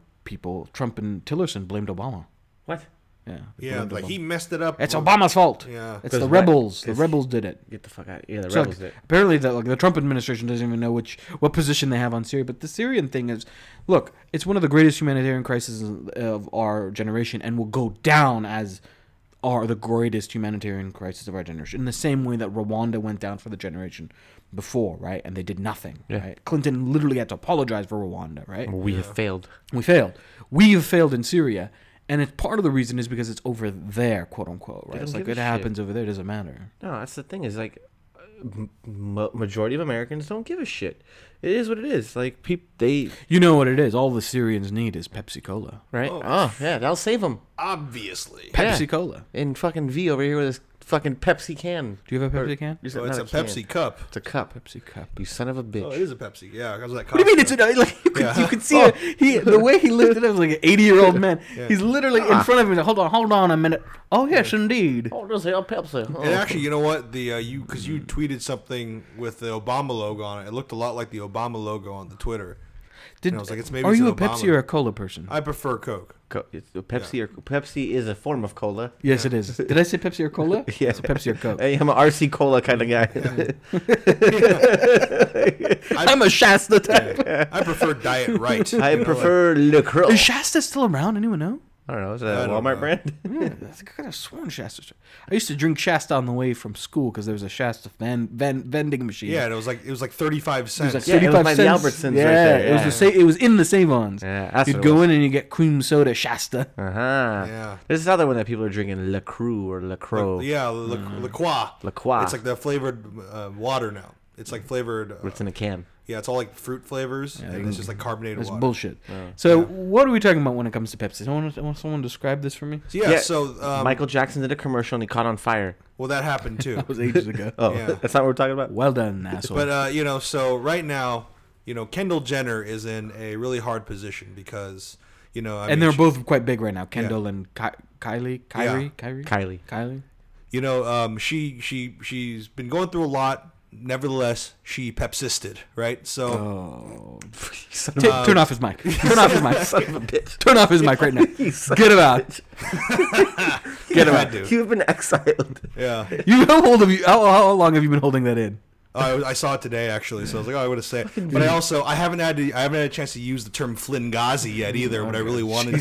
and Tillerson blamed Obama. What? Yeah, Yeah, blamed like Obama. he messed it up. It's Obama's fault. Yeah. It's 'Cause the what? rebels. The 'Cause rebels did it. Get the fuck out! Yeah, the So, rebels did. apparently, the Trump administration doesn't even know what position they have on Syria. But the Syrian thing is, look, it's one of the greatest humanitarian crises of our generation, and will go down as the greatest humanitarian crisis of our generation. In the same way that Rwanda went down for the generation before, right? And they did nothing. Yeah. Right? Clinton literally had to apologize for Rwanda, right? We have failed. We failed. We have failed in Syria. And it's part of the reason is because it's over there, quote unquote, right? don't It's like give it a happens over there, it doesn't matter. No, that's the thing. Is like, majority of Americans don't give a shit. It is what it is. Like they You know what it is. All the Syrians need is Pepsi Cola. right. Oh. Oh yeah, that'll save them. Obviously. Yeah. Pepsi Cola. And fucking V over here with his fucking Pepsi can. Do you have a Or- Pepsi can? Is So it it's not a can? Pepsi cup. It's a cup. Pepsi cup. You son of a bitch. Oh, it is a Pepsi. Yeah, I was like, What do you mean it's like you could see it. The way he lifted it was like an 80-year-old man. Yeah. He's literally in front of him. Like, hold on a minute. Oh yes, indeed. Oh, there's a Pepsi. Oh. And actually, you know what? Because you tweeted something with the Obama logo on it. It looked a lot like the Obama logo on the Twitter. Did, And I was like, it's maybe are it's you an a Pepsi Obama. or a Cola person? I prefer Coke. It's a Pepsi or Pepsi is a form of cola. Yes, it is. Did I say Pepsi or Cola? Yeah. It's a Pepsi or Coke. Hey, I'm an RC Cola kind of guy. I'm a Shasta type. I prefer Diet Right. I You know, prefer LaCroix. Is Shasta still around? Anyone know? I don't know. Is that I a don't Walmart know. brand? Yeah, I could have sworn Shasta. I used to drink Shasta on the way from school because there was a Shasta vending machine. Yeah, and it was like 35 cents. It was like Yeah, it was 35 by the cents. Albertsons yeah, right there, it was yeah. the same. It was in the Save-Ons. Yeah, that's You'd what it go was. in and you get cream soda Shasta. Uh-huh. Yeah. There's this other one that people are drinking, LaCroix or LaCroix. Yeah, La Croix. La Croix. It's like the flavored water now. It's like flavored. It's in a can. Yeah, it's all like fruit flavors, and it's just like carbonated It's water. bullshit. So what are we talking about when it comes to Pepsi? Someone describe this for me? So, yeah, so Michael Jackson did a commercial and he caught on fire. well, that happened too. That was ages ago. Oh, Yeah. that's not what we're talking about? Well done, asshole. But so right now, Kendall Jenner is in a really hard position because I and mean, they're she- both quite big right now. Kendall and Kylie. Kylie. she's been going through a lot. nevertheless, she pepsisted, right? So Oh. Son of a Turn off his mic. Turn off his mic. son of a bitch. Turn off his mic right now. Son Get him out. Get him I out. do. You've been exiled. Yeah. How long have you been holding that in? I saw it today actually, so I was like, oh, I would have said it. But I haven't had a chance to use the term Flingazi yet either, but I really wanted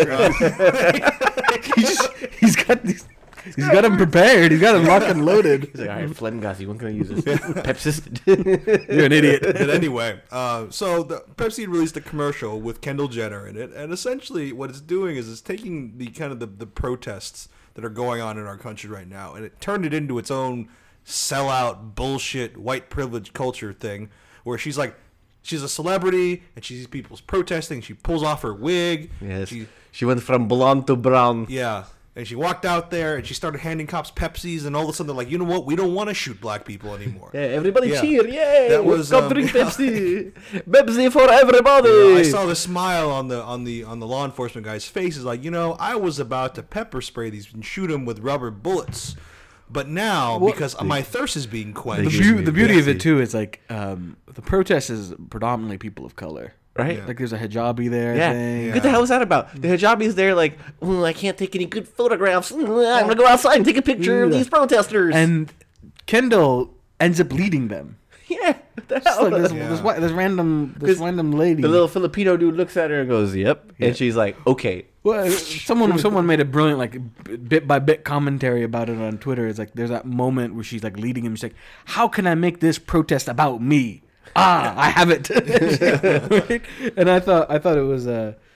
to. He's got him prepared. He's got him locked and loaded. He's like, all right, Flengazi, when can I use this? Pepsisted. You're an idiot. But anyway, so the Pepsi released a commercial with Kendall Jenner in it, and essentially what it's doing is it's taking the kind of the protests that are going on in our country right now, and it turned it into its own sellout bullshit white privilege culture thing, where she's a celebrity and she sees people's protesting. She pulls off her wig. Yes. She went from blonde to brown. Yeah. And she walked out there and she started handing cops Pepsis, and all of a sudden they're like, you know what? We don't want to shoot black people anymore. Yeah, everybody Yeah. cheer! Yay! That was, Come drink yeah. Pepsi. Pepsi for everybody. I saw the smile on the law enforcement guy's face. Is like, I was about to pepper spray these and shoot them with rubber bullets, but now because my thirst is being quenched. The beauty of it too is like the protest is predominantly people of color. Right? Yeah. Like there's a hijabi there. Yeah. Thing. What the hell is that about? The hijabi's there like, I can't take any good photographs. I'm going to go outside and take a picture of these protesters. And Kendall ends up leading them. yeah. What the It's hell? like Yeah. this random lady. The little Filipino dude looks at her and goes, yep. And she's like, okay. Well, someone made a brilliant like bit by bit commentary about it on Twitter. It's like there's that moment where she's like leading him. She's like, "How can I make this protest about me? I have it." Right? And I thought it was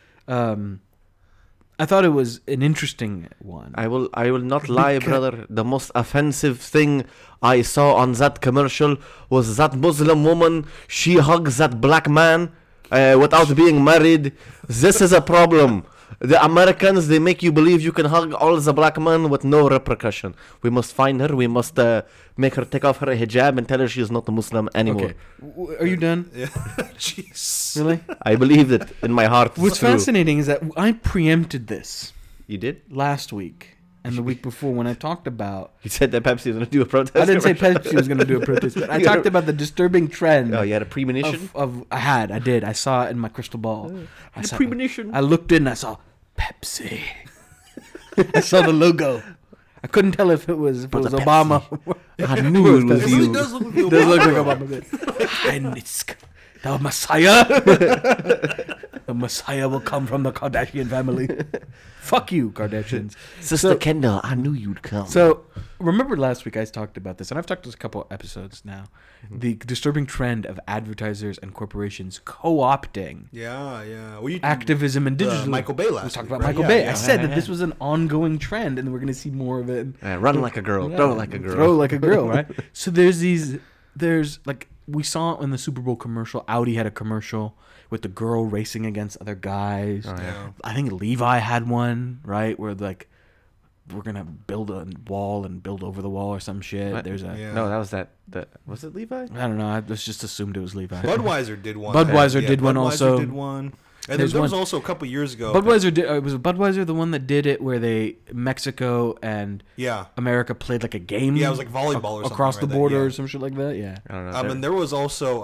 an interesting one. I will not lie, brother. The most offensive thing I saw on that commercial was that Muslim woman. She hugs that black man without being married. This is a problem. The Americans, they make you believe you can hug all the black men with no repercussion. We must find her. We must make her take off her hijab and tell her she is not a Muslim anymore. Okay, are you done? Yeah. Jeez. Really? I believe it in my heart. It's What's true. fascinating is that I preempted this You did? last week and the week before when I talked about. You said that Pepsi was going to do a protest? I didn't say commercial? Pepsi was going to do a protest, but I talked about the disturbing trend. Oh, you had a premonition? I did. I saw it in my crystal ball. I saw, premonition. I looked in. I saw Pepsi. I saw the logo. I couldn't tell if it was Obama. I knew it was It really you. does look like It does look like Obama. Heinitsk, the Messiah. The Messiah will come from the Kardashian family. Fuck you, Kardashians. Sister Kendall, I knew you'd come. So, remember last week I talked about this, and I've talked this a couple episodes now. The disturbing trend of advertisers and corporations co-opting Yeah, yeah. Well, activism and digital. Michael Bay last We talked week, about right? Michael Yeah, Bay. yeah. I said that this was an ongoing trend, and we're going to see more of it. Run like a girl. Throw like a girl. Throw like a girl, right? So there's like we saw in the Super Bowl commercial. Audi had a commercial with the girl racing against other guys. Oh, Yeah. I think Levi had one, right, where like we're gonna build a wall and build over the wall or some shit. What? There's a Yeah. No, that was that. Was it Levi? I don't know. I just assumed it was Levi. Budweiser did one. Budweiser did one also. Budweiser did one. And There's there was one- also a couple years ago. Budweiser did. Was Budweiser the one that did it where Mexico and Yeah. America played like a game? Yeah, it was like volleyball or something, across the right? border Yeah. or some shit like that. Yeah. I don't know. And there was also,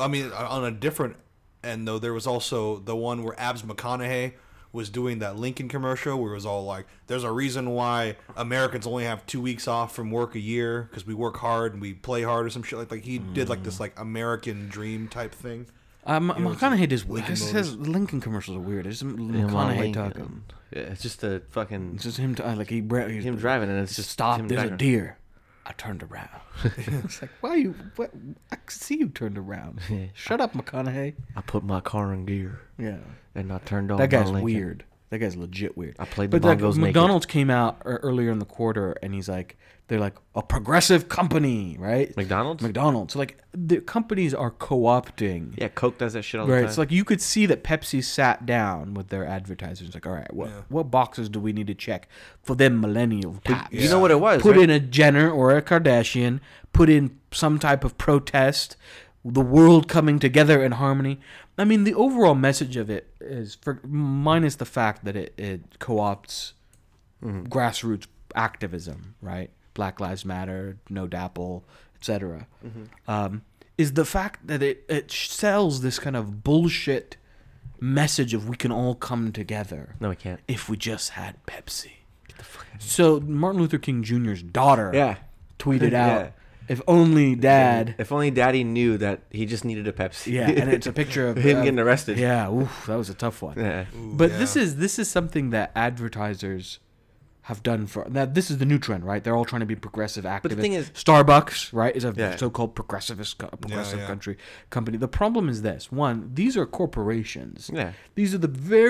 on a different end though, there was also the one where Abs McConaughey was doing that Lincoln commercial where it was all like, "There's a reason why Americans only have 2 weeks off from work a year because we work hard and we play hard," or some shit like he did like this like American dream type thing. McConaughey does weird. Lincoln It says Lincoln commercials are weird. It's just McConaughey talking. Yeah, it's just a fucking It's just him. Like him him driving, and it's just stop. him There's a driving. deer. I turned around. It's like, why you? What? I could see you turned around. Shut up, McConaughey. I put my car in gear Yeah. and I turned on. That guy's my Lincoln. weird. That guy's legit weird. I played the But like bongos naked. McDonald's came out earlier in the quarter, and he's like, they're like a progressive company, right? McDonald's? McDonald's. So like the companies are co-opting. Yeah, Coke does that shit all the Right. time. It's like you could see that Pepsi sat down with their advertisers. Like, all right, what boxes do we need to check for them millennial types? You know what it was? Put right? in a Jenner or a Kardashian. Put in some type of protest. The world coming together in harmony. I mean, the overall message of it is, minus the fact that it co-opts grassroots activism, right? Black Lives Matter, No Dapple, etc. Mm-hmm. Is the fact that it sells this kind of bullshit message of we can all come together No, we can't. if we just had Pepsi. So Martin Luther King Jr.'s daughter Yeah. tweeted Yeah. out, "If only Dad." If only Daddy knew that he just needed a Pepsi. Yeah, and it's a picture of him getting arrested. Yeah, oof, that was a tough one. Yeah. Ooh, But yeah. this is something that advertisers have done for now. This is the new trend, right? They're all trying to be progressive activists. But the thing is- Starbucks, right, is a Yeah. so-called progressive yeah. company. The problem is this: one, these are corporations. Yeah. These are the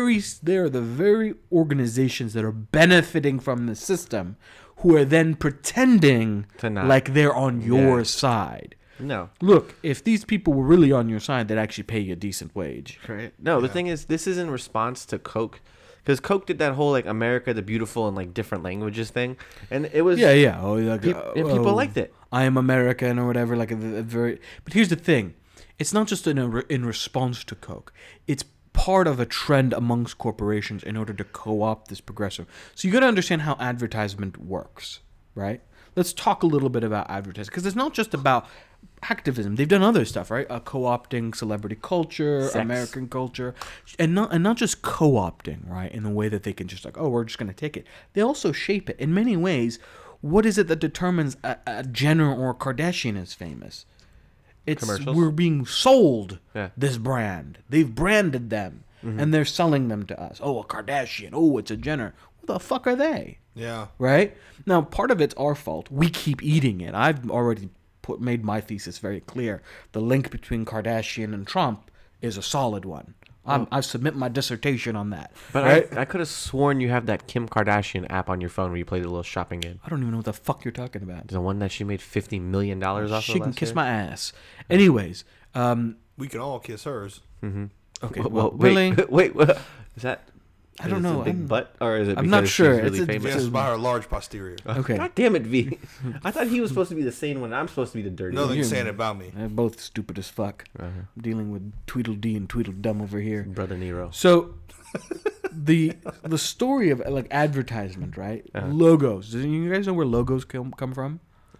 very organizations that are benefiting from the system, who are then pretending To not. like they're on your Yeah. side. No. Look, if these people were really on your side, they'd actually pay you a decent wage. Right. No, the thing is, this is in response to Coke, because Coke did that whole like America the Beautiful and like different languages thing, and it was Yeah. Oh, like, and people liked it. I am American or whatever. Like a very. But here's the thing: it's not just in response to Coke. It's part of a trend amongst corporations in order to co-opt this progressive. So you got to understand how advertisement works, right? Let's talk a little bit about advertising, because it's not just about activism. They've done other stuff, right? Co-opting celebrity culture, Sex. American culture, and not just co-opting, right? In a way that they can just like, oh, we're just going to take it. They also shape it in many ways. What is it that determines a Jenner or a Kardashian is famous? It's Commercials? we're being sold Yeah. this brand. They've branded them, and they're selling them to us. Oh, a Kardashian. Oh, it's a Jenner. Who the fuck are they? Yeah. Right? Now, part of it's our fault. We keep eating it. I've already made my thesis very clear. The link between Kardashian and Trump is a solid one. I submit my dissertation on that. But right? I could have sworn you have that Kim Kardashian app on your phone where you play the little shopping game. I don't even know what the fuck you're talking about. The one that she made $50 million off She of can last kiss year? my ass. Anyways, We can all kiss hers. okay. Well, really? wait, what? Is that? I don't is it know. a big I'm- butt, or is it? I'm not because sure. She's really It's a- famous. Yes, by her large posterior. Okay. God damn it, V. I thought he was supposed to be the sane one. I'm supposed to be the dirty Nothing one. saying about me. They're both stupid as fuck. I'm dealing with Tweedledee and Tweedledum over here. Brother Nero. So the story of like advertisement, right? Logos. Do you guys know where logos come from?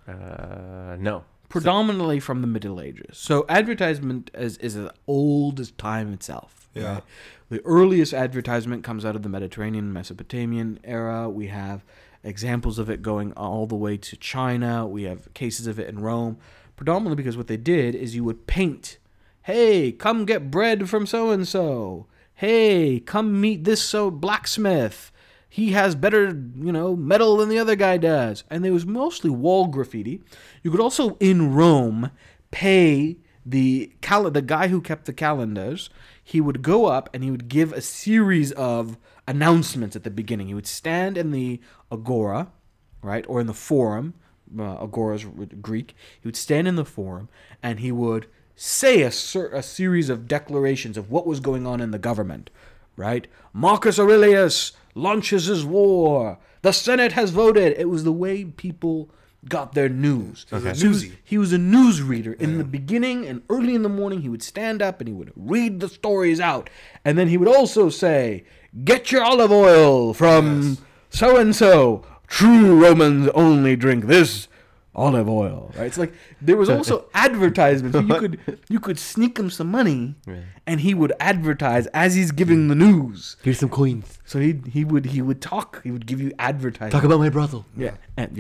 No. Predominantly from the Middle Ages. So advertisement is as old as time itself. Yeah. Right? The earliest advertisement comes out of the Mediterranean, Mesopotamian era. We have examples of it going all the way to China. We have cases of it in Rome. Predominantly because what they did is you would paint, hey, come get bread from so-and-so. Hey, come meet this blacksmith. He has better, metal than the other guy does. And there was mostly wall graffiti. You could also, in Rome, pay the guy who kept the calendars. He would go up and he would give a series of announcements at the beginning. He would stand in the agora, right, or in the forum. Agora is Greek. He would stand in the forum and he would say a series of declarations of what was going on in the government, right? Marcus Aurelius launches his war. The Senate has voted. It was the way people got their news. Okay. He was a news reader. In the beginning and early in the morning, he would stand up and he would read the stories out. And then he would also say, get your olive oil from so-and-so. True Romans only drink this olive oil, right? It's like there was also advertisements. You could sneak him some money, and he would advertise as he's giving the news. Here's some coins. So he would talk. He would give you advertising. Talk about my brothel. Yeah, and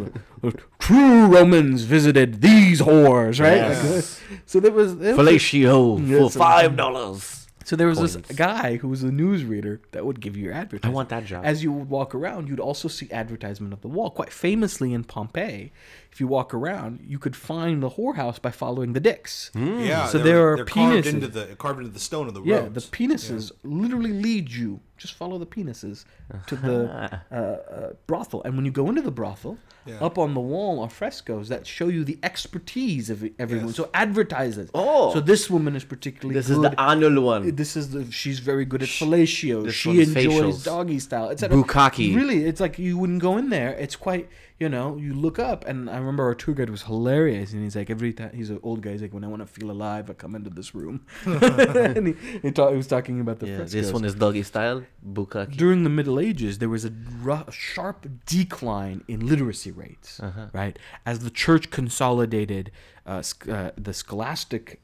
true Romans visited these whores, right? Yes. Like, so there was Fellatio Yeah, for $5. So there was this Coins. guy who was a newsreader that would give you your advertisement. I want that job. As you would walk around, you'd also see advertisement of the wall. Quite famously in Pompeii, if you walk around, you could find the whorehouse by following the dicks. Yeah. So there are they're carved penises. carved into the stone of the Yeah, roads. the penises literally lead you. Just follow the penises to the brothel. And when you go into the brothel, up on the wall are frescoes that show you the expertise of everyone. Yes. So advertises. Oh. So this woman is particularly This good. is the annual one. She's very good at fellatio. This She one's enjoys facials. doggy style, etc. Bukkake. Really, it's like you wouldn't go in there. It's quite, you look up, and I remember our tour guide was hilarious, and he's like, every time he's an old guy, he's like, when I want to feel alive, I come into this room. And he was talking about the frescoes. This one is doggy style. Bukkake. During the Middle Ages, there was a sharp decline in literacy rates, right? As the church consolidated the scholastic,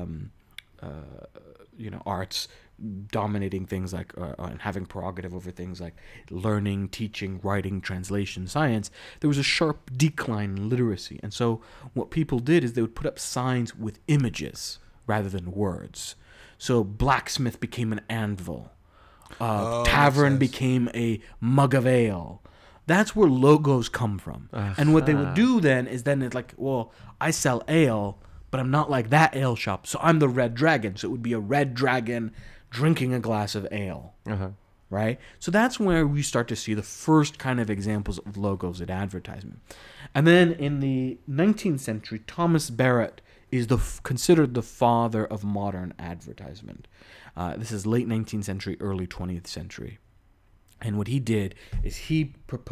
arts, dominating things like and having prerogative over things like learning, teaching, writing, translation, science, there was a sharp decline in literacy. And so what people did is they would put up signs with images rather than words. So blacksmith became an anvil. Tavern became a mug of ale. That's where logos come from. And what they would do then is it's like, well, I sell ale, but I'm not like that ale shop, so I'm the Red Dragon. So it would be a red dragon drinking a glass of ale, right? So that's where we start to see the first kind of examples of logos at advertisement. And then in the 19th century, Thomas Barrett is considered the father of modern advertisement. This is late 19th century, early 20th century. And what he did is he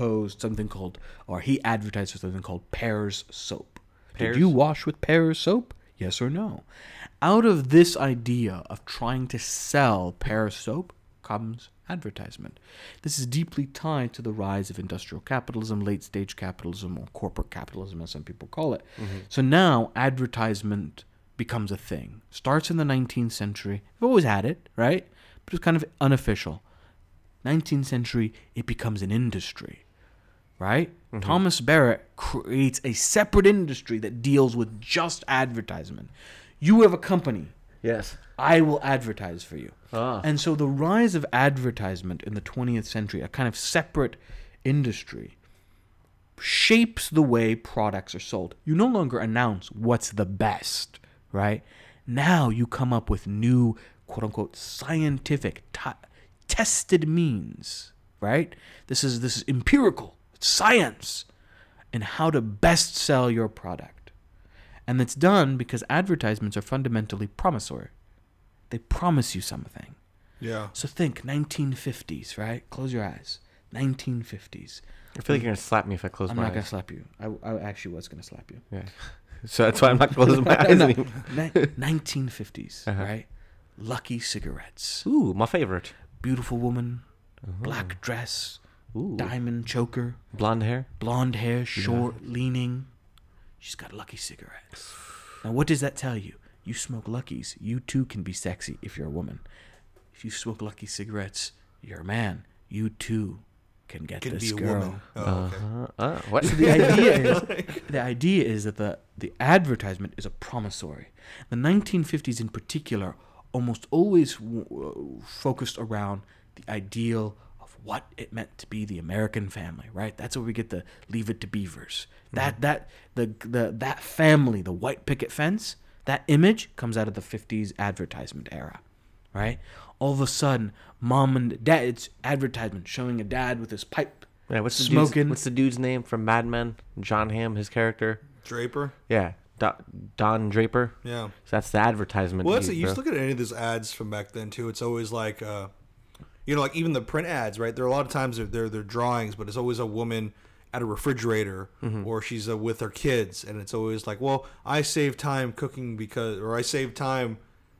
advertised for something called Pear's soap. Pear's? Did you wash with Pear's soap? Yes or no? Out of this idea of trying to sell Pear's soap comes advertisement. This is deeply tied to the rise of industrial capitalism, late-stage capitalism, or corporate capitalism, as some people call it. So now advertisement becomes a thing. Starts in the 19th century. We've always had it, right? But it's kind of unofficial. 19th century, it becomes an industry, right? Thomas Barrett creates a separate industry that deals with just advertisement. You have a company. Yes. I will advertise for you. Ah. And so the rise of advertisement in the 20th century, a kind of separate industry, shapes the way products are sold. You no longer announce what's the best, right? Now you come up with new, quote-unquote, scientific, tested means, right? This is empirical. It's science and how to best sell your product. And it's done because advertisements are fundamentally promissory. They promise you something. Yeah. So think 1950s, right? Close your eyes. 1950s. I feel like you're going to slap me if I close I'm my not eyes. going to slap you. I actually was going to slap you. Yeah. So that's why I'm not closing my eyes anymore. 1950s, right? Lucky cigarettes. Ooh, my favorite. Beautiful woman, black dress, Ooh. diamond choker, Blonde hair. blonde hair, short, leaning. She's got Lucky cigarettes. Now, what does that tell you? You smoke Luckies, you too can be sexy if you're a woman. If you smoke Lucky cigarettes, you're a man. You too can get Can this be a girl. woman. Oh, okay. What? So the idea is that the advertisement is a promissory. The 1950s in particular almost always focused around the ideal of what it meant to be the American family, right? That's where we get the Leave It to Beavers. That family, the white picket fence, that image comes out of the 50s advertisement era, right? All of a sudden, mom and dad, it's advertisement showing a dad with his pipe Yeah, what's smoking. What's the dude's name from Mad Men? John Hamm, his character. Draper. Yeah, Don Draper. Yeah. So that's the advertisement. Well, that's it. piece, You bro. just look at any of these ads from back then too. It's always like, like even the print ads, right? There are a lot of times they're drawings, but it's always a woman at a refrigerator, or she's with her kids, and it's always like, well, I save time cooking or I save time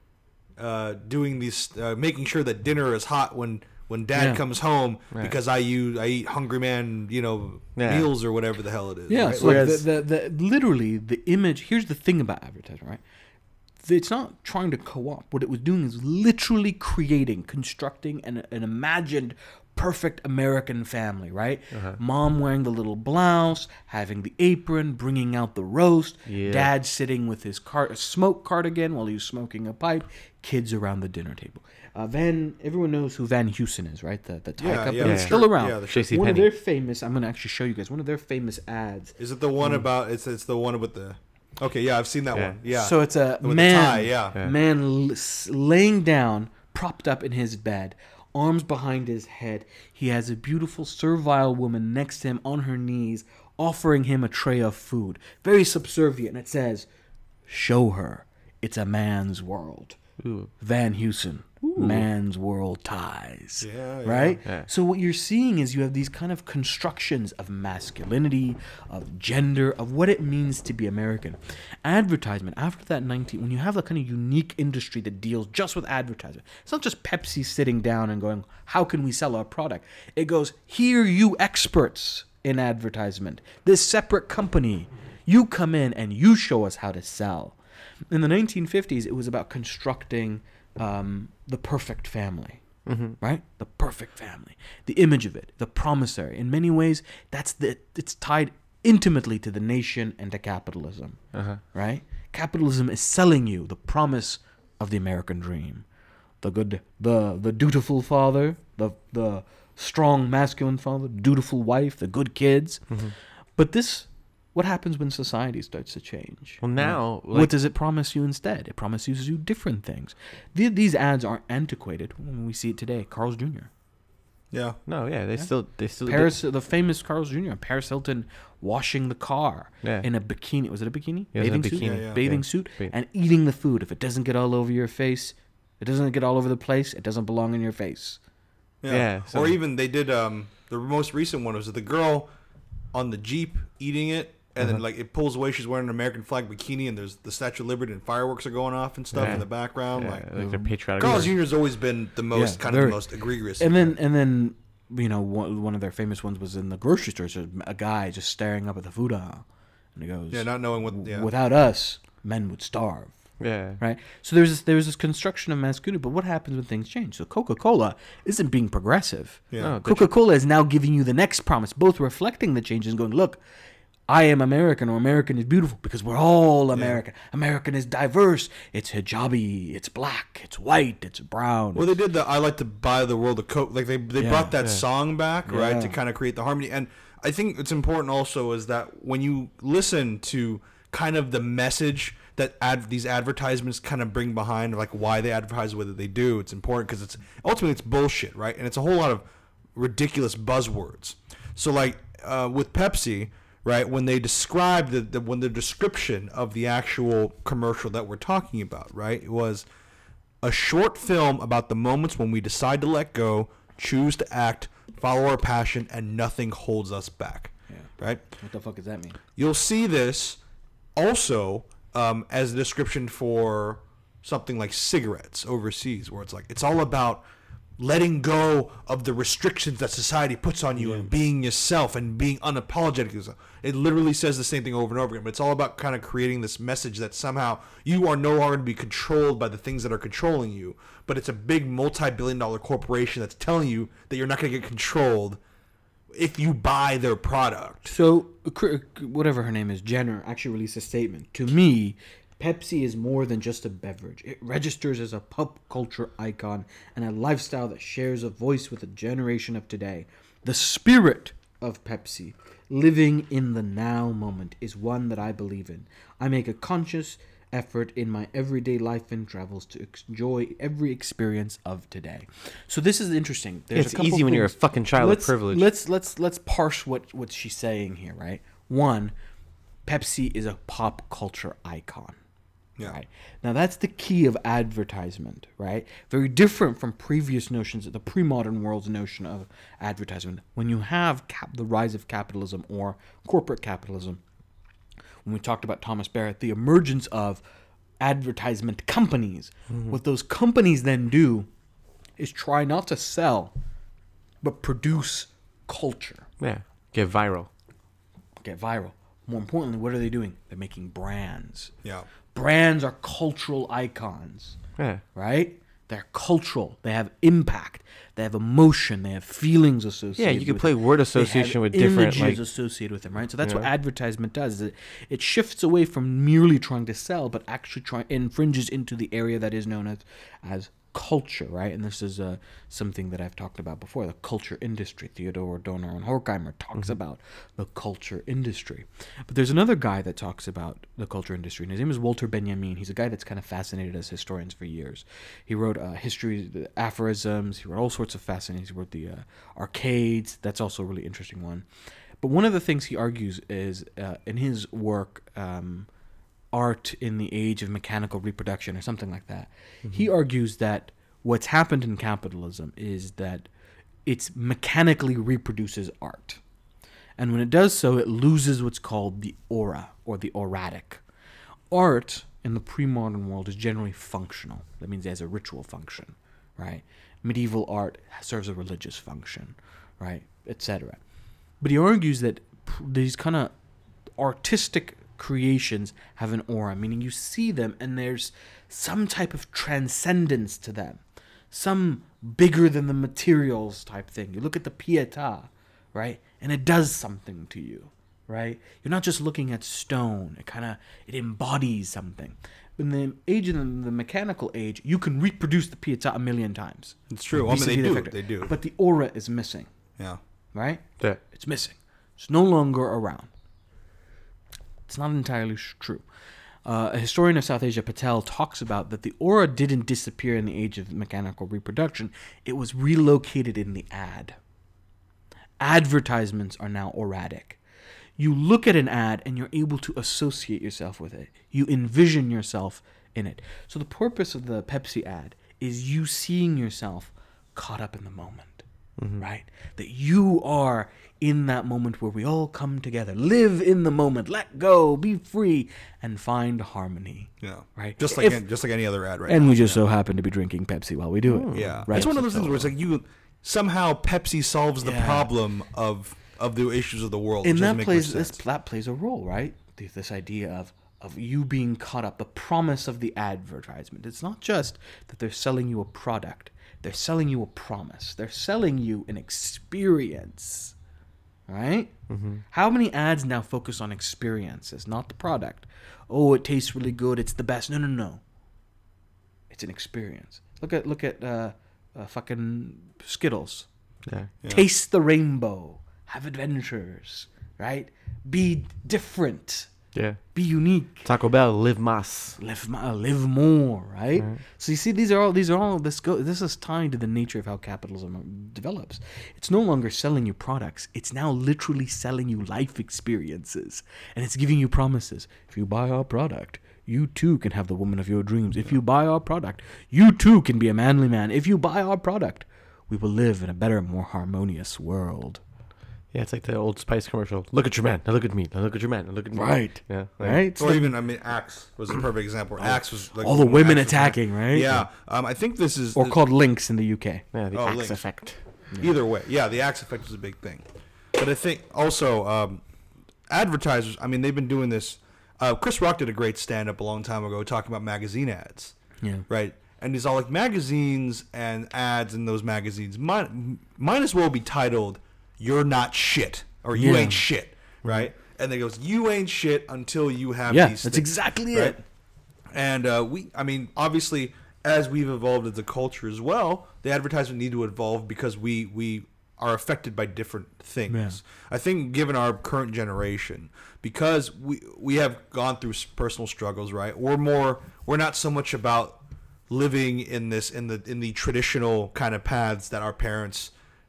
doing these, making sure that dinner is hot when dad comes home, because I eat Hungry Man, meals or whatever the hell it is. Yeah, right? so literally the image. Here's the thing about advertising, right? It's not trying to co-opt. What it was doing is literally constructing an imagined perfect American family, right? Mom wearing the little blouse, having the apron, bringing out the roast. Yeah. Dad sitting with his smoke cardigan while he was smoking a pipe. Kids around the dinner table. Everyone knows who Van Heusen is, right? The tie company. It's still around. Yeah, J.C. One of Penney. their famous. I'm going to actually show you guys one of their famous ads. Is it the one about? It's the one with the. Okay, yeah, I've seen that one. Yeah. So it's a With the man, tie, yeah. man laying down, propped up in his bed, arms behind his head. He has a beautiful servile woman next to him on her knees, offering him a tray of food. Very subservient. And it says, "Show her it's a man's world." Ooh. Van Heusen. Ooh. man's world ties. Yeah, right? Yeah. So what you're seeing is you have these kind of constructions of masculinity, of gender, of what it means to be American. Advertisement, after that when you have a kind of unique industry that deals just with advertisement, it's not just Pepsi sitting down and going, how can we sell our product? It goes, here you experts in advertisement, this separate company, you come in and you show us how to sell. In the 1950s, it was about constructing the perfect family, right? The perfect family, the image of it, the promissory. In many ways, it's tied intimately to the nation and to capitalism, right? Capitalism is selling you the promise of the American dream, the dutiful father, the strong masculine father, dutiful wife, the good kids. But what happens when society starts to change? Well, now, What does it promise you instead? It promises you different things. These ads aren't antiquated. When we see it today, Carl's Jr. Yeah. no, yeah, they still The famous Carl's Jr. Paris Hilton washing the car in a bikini. Was it a bikini? Yeah, it was a Bathing suit. bikini. Yeah. Bathing Yeah. suit Ba- and eating the food. If it doesn't get all over your face, it doesn't get all over the place. It doesn't belong in your face. Yeah, so- or even they did the most recent one was the girl on the Jeep eating it, and then like it pulls away. She's wearing an American flag bikini, and there's the Statue of Liberty and fireworks are going off and stuff Yeah. in the background. Yeah, Like they're patriotic. Carl's Jr. has always been the most Yeah, the very. most egregious. And then one of their famous ones was in the grocery store. So a guy just staring up at the food aisle, and he goes, not knowing what. Yeah. without us, men would starve. Yeah. Right. So there's this construction of masculinity, but what happens when things change? So Coca-Cola isn't being progressive. Yeah. No, Coca-Cola is now giving you the next promise, both reflecting the changes and going, look, I am American, or American is beautiful because we're all American. American is diverse. It's hijabi, it's black, it's white, it's brown. Well, they did I like to buy the world of Coke. Like they brought that song back, right, to kind of create the harmony. And I think it's important also is that when you listen to kind of the message that these advertisements kind of bring behind, like why they advertise what they do, it's important because it's ultimately it's bullshit, right? And it's a whole lot of ridiculous buzzwords. So like with Pepsi, right, when they describe when the description of the actual commercial that we're talking about, right, it was a short film about the moments when we decide to let go, choose to act, follow our passion, and nothing holds us back. Yeah. Right? What the fuck does that mean? You'll see this also as a description for something like cigarettes overseas, where it's like it's all about letting go of the restrictions that society puts on you and being yourself and being unapologetic. It literally says the same thing over and over again, but it's all about kind of creating this message that somehow you are no longer going to be controlled by the things that are controlling you, but it's a big multi-billion-dollar corporation that's telling you that you're not going to get controlled if you buy their product. So, whatever her name is, Jenner, actually released a statement. To me, Pepsi is more than just a beverage. It registers as a pop culture icon and a lifestyle that shares a voice with the generation of today. The spirit of Pepsi, living in the now moment, is one that I believe in. I make a conscious effort in my everyday life and travels to enjoy every experience of today. So this is interesting. There's It's a couple easy when you're a things. fucking child of privilege. Let's parse what she's saying here, right? One, Pepsi is a pop culture icon. Yeah. Right. Now that's the key of advertisement, right? Very different from previous notions, the pre-modern world's notion of advertisement. When you have the rise of capitalism or corporate capitalism, when we talked about Thomas Barrett, the emergence of advertisement companies, what those companies then do is try not to sell, but produce culture, Yeah. Get viral. get viral. More importantly, what are they doing? They're making brands. Yeah. Brands are cultural icons, Yeah. right? They're cultural. They have impact. They have emotion. They have feelings associated. Yeah, you can with play it. word They association have with different, images like, associated with them, right? So that's what Yeah. advertisement does. Is it shifts away from merely trying to sell, but actually infringes into the area that is known as culture, right? And this is something that I've talked about before, the culture industry. Theodore Adorno and Horkheimer talks about the culture industry. But there's another guy that talks about the culture industry, and his name is Walter Benjamin. He's a guy that's kind of fascinated us historians for years. He wrote history, the aphorisms. He wrote all sorts of fascinating. He wrote the arcades. That's also a really interesting one. But one of the things he argues is in his work, Art in the Age of Mechanical Reproduction or something like that, he argues that what's happened in capitalism is that it mechanically reproduces art. And when it does so, it loses what's called the aura, or the auratic. Art in the pre-modern world is generally functional. That means it has a ritual function, right? Medieval art serves a religious function, right, etc. But he argues that these kind of artistic creations have an aura, meaning you see them and there's some type of transcendence to them, some bigger than the materials type thing. You look at the Pietà, right, and it does something to you, right? You're not just looking at stone. It embodies something. In the age of the mechanical age, you can reproduce the Pietà a million times. It's true. I mean, they do. But the aura is missing. Yeah. Right? Yeah. It's missing. It's no longer around. It's not entirely true. A historian of South Asia, Patel, talks about that the aura didn't disappear in the age of mechanical reproduction. It was relocated in the ad. Advertisements are now auratic. You look at an ad and you're able to associate yourself with it. You envision yourself in it. So the purpose of the Pepsi ad is you seeing yourself caught up in the moment, right? That you are in that moment where we all come together, live in the moment, let go, be free, and find harmony. Yeah. Right. Just like any other ad, right? And now. we just so happen to be drinking Pepsi while we do it. Yeah. Right. It's one of those things where it's like somehow Pepsi solves the problem of the issues of the world. And that plays a role, right? This idea of you being caught up, the promise of the advertisement. It's not just that they're selling you a product. They're selling you a promise. They're selling you an experience, right? Mm-hmm. How many ads now focus on experiences, not the product? Oh, it tastes really good. It's the best. No. It's an experience. Look at fucking Skittles. Yeah. Taste the rainbow. Have adventures, right? Be different. Yeah. Be unique. Taco Bell, live más. Live more, right? So you see, this is tied to the nature of how capitalism develops. It's no longer selling you products. It's now literally selling you life experiences, and it's giving you promises. If you buy our product, you too can have the woman of your dreams. If you buy our product, you too can be a manly man. If you buy our product, we will live in a better, more harmonious world. Yeah, it's like the Old Spice commercial. Look at your man. Now look at me. Now look at your man. Now look at me. Right. Yeah. Right. Or even, Axe was a perfect example. Axe was like all the women attacking, right? Yeah. I think this is called Lynx in the UK. Yeah, the Axe Lynx. effect. Either way, yeah, the Axe effect was a big thing. But I think also advertisers. I mean, they've been doing this. Chris Rock did a great stand-up a long time ago talking about magazine ads. Yeah. Right. And he's all like, magazines and ads in those magazines might as well be titled "You're not shit" or "You ain't shit," right? And then it goes, "You ain't shit until you have these things." That's exactly right? it. And obviously, as we've evolved as a culture as well, the advertisement need to evolve because we are affected by different things. Yeah. I think given our current generation, because we have gone through personal struggles, right? We're not so much about living in the traditional kind of paths that our parents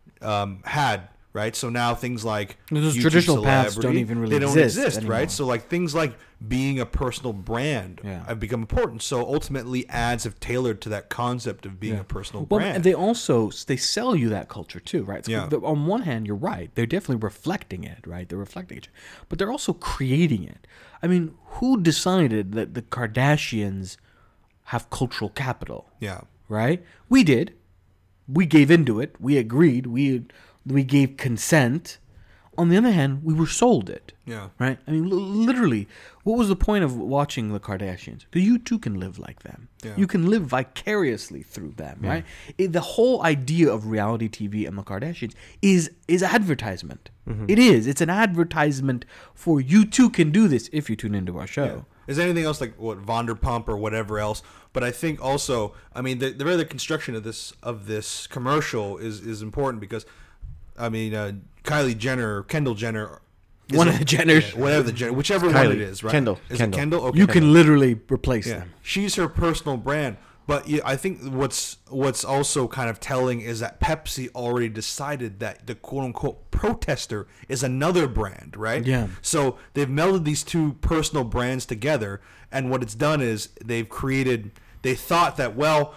had. Right, so now things like those YouTube traditional paths celebrity, don't even really they don't exist, anymore. right? So like things like being a personal brand have become important. So ultimately, ads have tailored to that concept of being a personal brand. And they sell you that culture too, right? So Yeah. on one hand, you're right; they're definitely reflecting it, right? They're reflecting it, but they're also creating it. I mean, who decided that the Kardashians have cultural capital? Yeah, Right? We did. We gave into it. We agreed. We gave consent. On the other hand, we were sold it. yeah, Right? I mean, literally, what was the point of watching the Kardashians? Because you too can live like them. Yeah. You can live vicariously through them, right? The whole idea of reality TV and the Kardashians is advertisement. Mm-hmm. It is. It's an advertisement for you too can do this if you tune into our show. Yeah. Is there anything else like what Vanderpump or whatever else? But I think also, I mean, the very construction of this commercial is important because, I mean, Kylie Jenner, Kendall Jenner, One of the Jenners. whatever the Jenner, whichever one Kylie. it is, right? Kendall. Is Kendall. it Kendall? Okay. You can literally replace Yeah, them. she's her personal brand. But I think what's also kind of telling is that Pepsi already decided that the quote unquote protester is another brand, right? Yeah. So they've melded these two personal brands together, and what it's done is they thought that, well,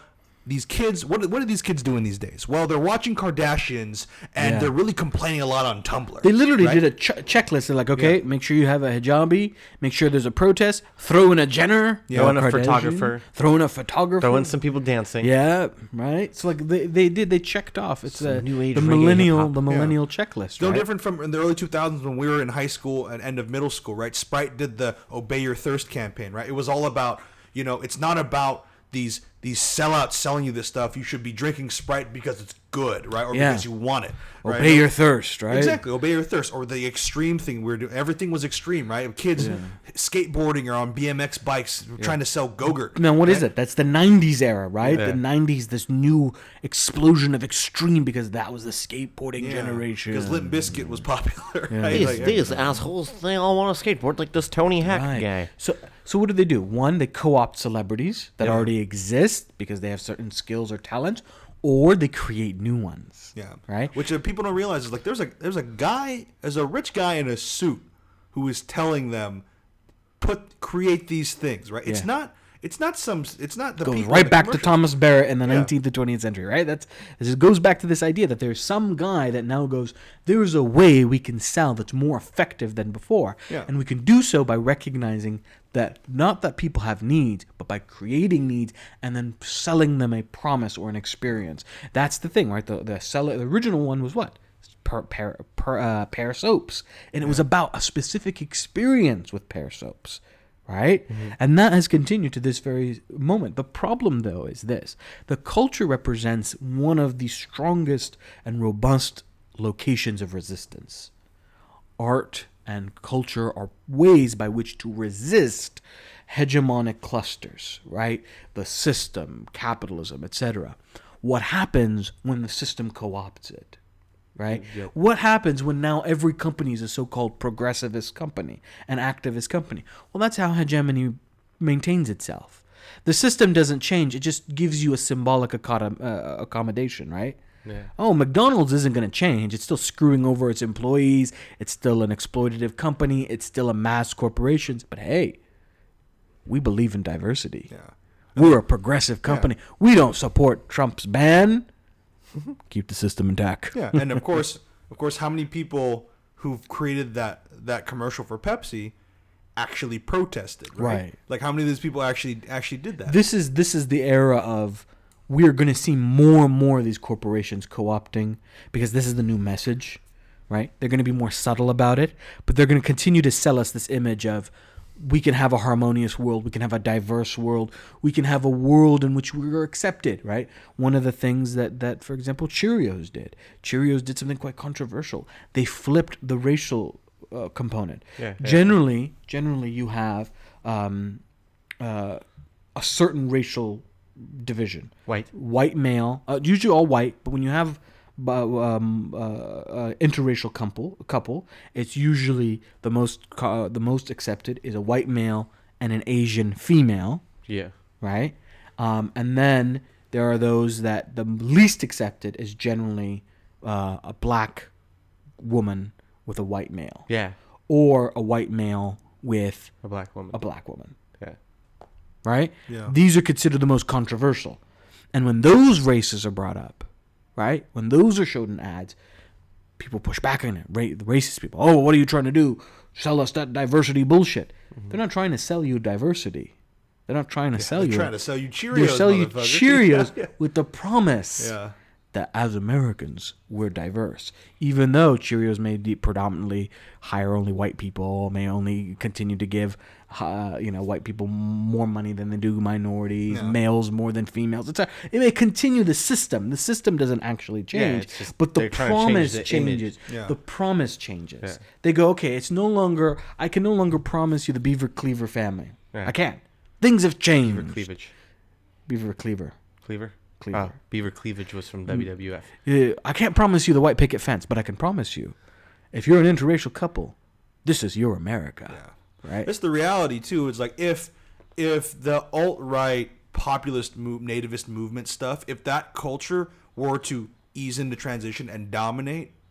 these kids, what are these kids doing these days? Well, they're watching Kardashians, and Yeah. they're really complaining a lot on Tumblr. They literally right? did a checklist. They're like, okay, Yeah. make sure you have a hijabi, make sure there's a protest, throw in a Jenner, Throw in a Kardashian, photographer. throw in a photographer, Throw in some people dancing. yeah, right. So like they checked off. It's Some new age the reggae hip-hop. millennial checklist. It's no right? different from in the early 2000s when we were in high school and end of middle school, right? Sprite did the Obey Your Thirst campaign, right? It was all about, it's not about these sellouts selling you this stuff. You should be drinking Sprite because it's good, right? Or Yeah. because you want it, right? Obey your thirst, right? Exactly, obey your thirst, or the extreme thing we were doing. Everything was extreme, right? Kids skateboarding or on BMX bikes trying to sell Go-Gurt. Now, what is it? That's the 90s era, right? Yeah. The 90s, this new explosion of extreme because that was the skateboarding generation. Because Limp Bizkit was popular, Yeah. right? These assholes, they all want to skateboard like this Tony Hawk Right. guy. So what do? One, they co-opt celebrities that already exist because they have certain skills or talents, or they create new ones. Yeah. Right? Which people don't realize is like there's a rich guy in a suit who is telling them create these things, right? It's Yeah. not the Goes people in right the back to commercials. Thomas Barrett in the Yeah. 19th to 20th century, right? This goes back to this idea that there's some guy that now goes, there's a way we can sell that's more effective than before. Yeah. And we can do so by recognizing that not that people have needs, but by creating needs and then selling them a promise or an experience. That's the thing, right? The original one was what? Pear soaps. And it was about a specific experience with Pear soaps. Right? And that has continued to this very moment. The problem, though, is this. The culture represents one of the strongest and robust locations of resistance. Art and culture are ways by which to resist hegemonic clusters, right? The system, capitalism, etc. What happens when the system co-opts it? Right? Yep. What happens when now every company is a so-called progressivist company, an activist company? Well, that's how hegemony maintains itself. The system doesn't change. It just gives you a symbolic accommodation, right? Yeah. Oh, McDonald's isn't going to change. It's still screwing over its employees. It's still an exploitative company. It's still a mass corporation. But hey, we believe in diversity. Yeah. We're a progressive company. We don't support Trump's ban. Keep the system intact. Yeah, and of course, how many people who've created that commercial for Pepsi actually protested, right? Right. Like how many of these people actually did that? This is the era of we're going to see more and more of these corporations co-opting because this is the new message, right? They're going to be more subtle about it, but they're going to continue to sell us this image of we can have a harmonious world, we can have a diverse world, we can have a world in which we're accepted, right? One of the things that for example, Cheerios did something quite controversial. They flipped the racial component. Yeah. Generally, you have a certain racial division. White male, usually all white, but when you have interracial couple, it's usually the most accepted is a white male and an Asian female, Yeah. right? And then there are those that the least accepted is generally a black woman with a white male, Yeah. or a white male with A black woman. a black woman, Yeah. right? Yeah. These are considered the most controversial. And when those races are brought up, right? When those are showed in ads, people push back on it. The racist people. Oh, what are you trying to do? Sell us that diversity bullshit. Mm-hmm. They're not trying to sell you diversity. They're not trying to sell They're you. trying to sell you Cheerios. They're selling you motherfucker. Cheerios Yeah. with the promise Yeah. that as Americans, we're diverse. Even though Cheerios may predominantly hire only white people, may only continue to give white people more money than they do minorities, Yeah. males more than females. It may continue the system. The system doesn't actually change, it's just but the they're trying to change promise the changes. image. Yeah. The promise changes. Yeah. They go, okay, I can no longer promise you the Beaver Cleaver family. Yeah. I can't. Things have changed. Beaver cleavage. Beaver Cleaver. Cleaver? Cleaver. Oh, beaver cleavage was from WWF. I can't promise you the white picket fence, but I can promise you, if you're an interracial couple, this is your America. Yeah. Right? That's the reality too. It's like if the alt-right populist nativist movement stuff, if that culture were to ease into transition and dominate,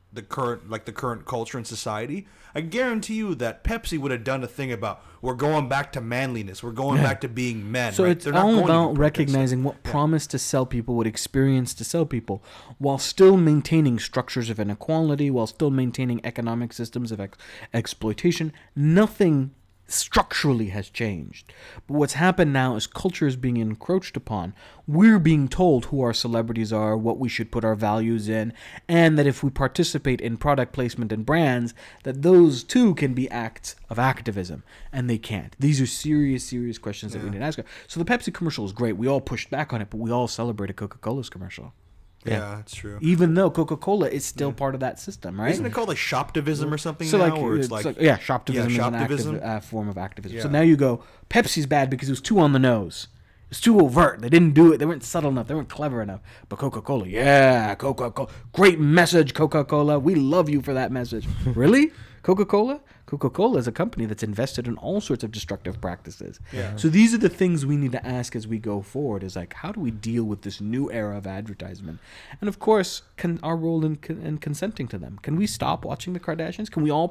the current culture and society, I guarantee you that Pepsi would have done a thing about we're going back to manliness, we're going back to being men. So right? it's They're not all going to about do recognizing what promise to sell people, what experience to sell people, while still maintaining structures of inequality, while still maintaining economic systems of exploitation. Nothing structurally has changed. But what's happened now is culture is being encroached upon. We're being told who our celebrities are, what we should put our values in, and that if we participate in product placement and brands, that those too can be acts of activism. And they can't. These are serious questions that we need to ask. So the Pepsi commercial is great. We all pushed back on it, but we all celebrated Coca-Cola's commercial. Yeah, that's true. Even though Coca-Cola is still part of that system, right? Isn't it called like shoptivism or something So now? like, Or it's shoptivism is an shoptivism. active form of activism. Yeah. So now you go, Pepsi's bad because it was too on the nose. It's too overt. They didn't do it. They weren't subtle enough. They weren't clever enough. But Coca-Cola, yeah, Coca-Cola. Great message, Coca-Cola. We love you for that message. Really? Coca-Cola? Coca-Cola is a company that's invested in all sorts of destructive practices. Yeah. So these are the things we need to ask as we go forward is like, how do we deal with this new era of advertisement? And of course, our role in consenting to them. Can we stop watching the Kardashians? Can we all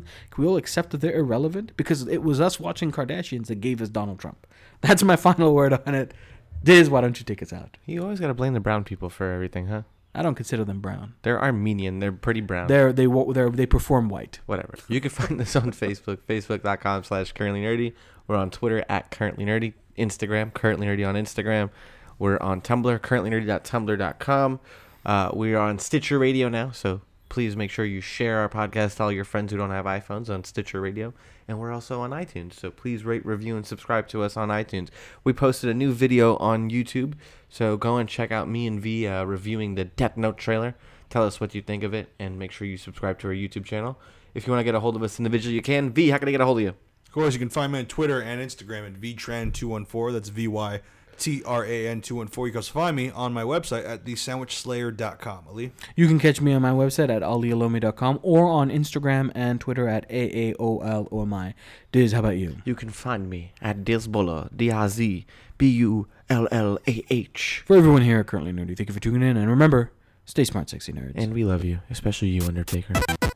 accept that they're irrelevant? Because it was us watching Kardashians that gave us Donald Trump. That's my final word on it. Diz, why don't you take us out? You always got to blame the brown people for everything, huh? I don't consider them brown. They're Armenian. They're pretty brown. They perform white. Whatever. You can find us on Facebook, facebook.com/currentlynerdy. We're on Twitter @currentlynerdy. Instagram, currentlynerdy on Instagram. We're on Tumblr, currentlynerdy.tumblr.com. We are on Stitcher Radio now, so please make sure you share our podcast to all your friends who don't have iPhones on Stitcher Radio. And we're also on iTunes, so please rate, review, and subscribe to us on iTunes. We posted a new video on YouTube, so go and check out me and V reviewing the Death Note trailer. Tell us what you think of it, and make sure you subscribe to our YouTube channel. If you want to get a hold of us individually, you can. V, how can I get a hold of you? Of course, you can find me on Twitter and Instagram at VTran214. That's VYTRAN214. You can also find me on my website at thesandwichslayer.com. Ali? You can catch me on my website at alialomi.com or on Instagram and Twitter at AAOLOMI. Diz, how about you? You can find me at Dizbullah, DIZBULLAH. For everyone here at Currently Nerdy, thank you for tuning in. And remember, stay smart, sexy nerds. And we love you, especially you, Undertaker.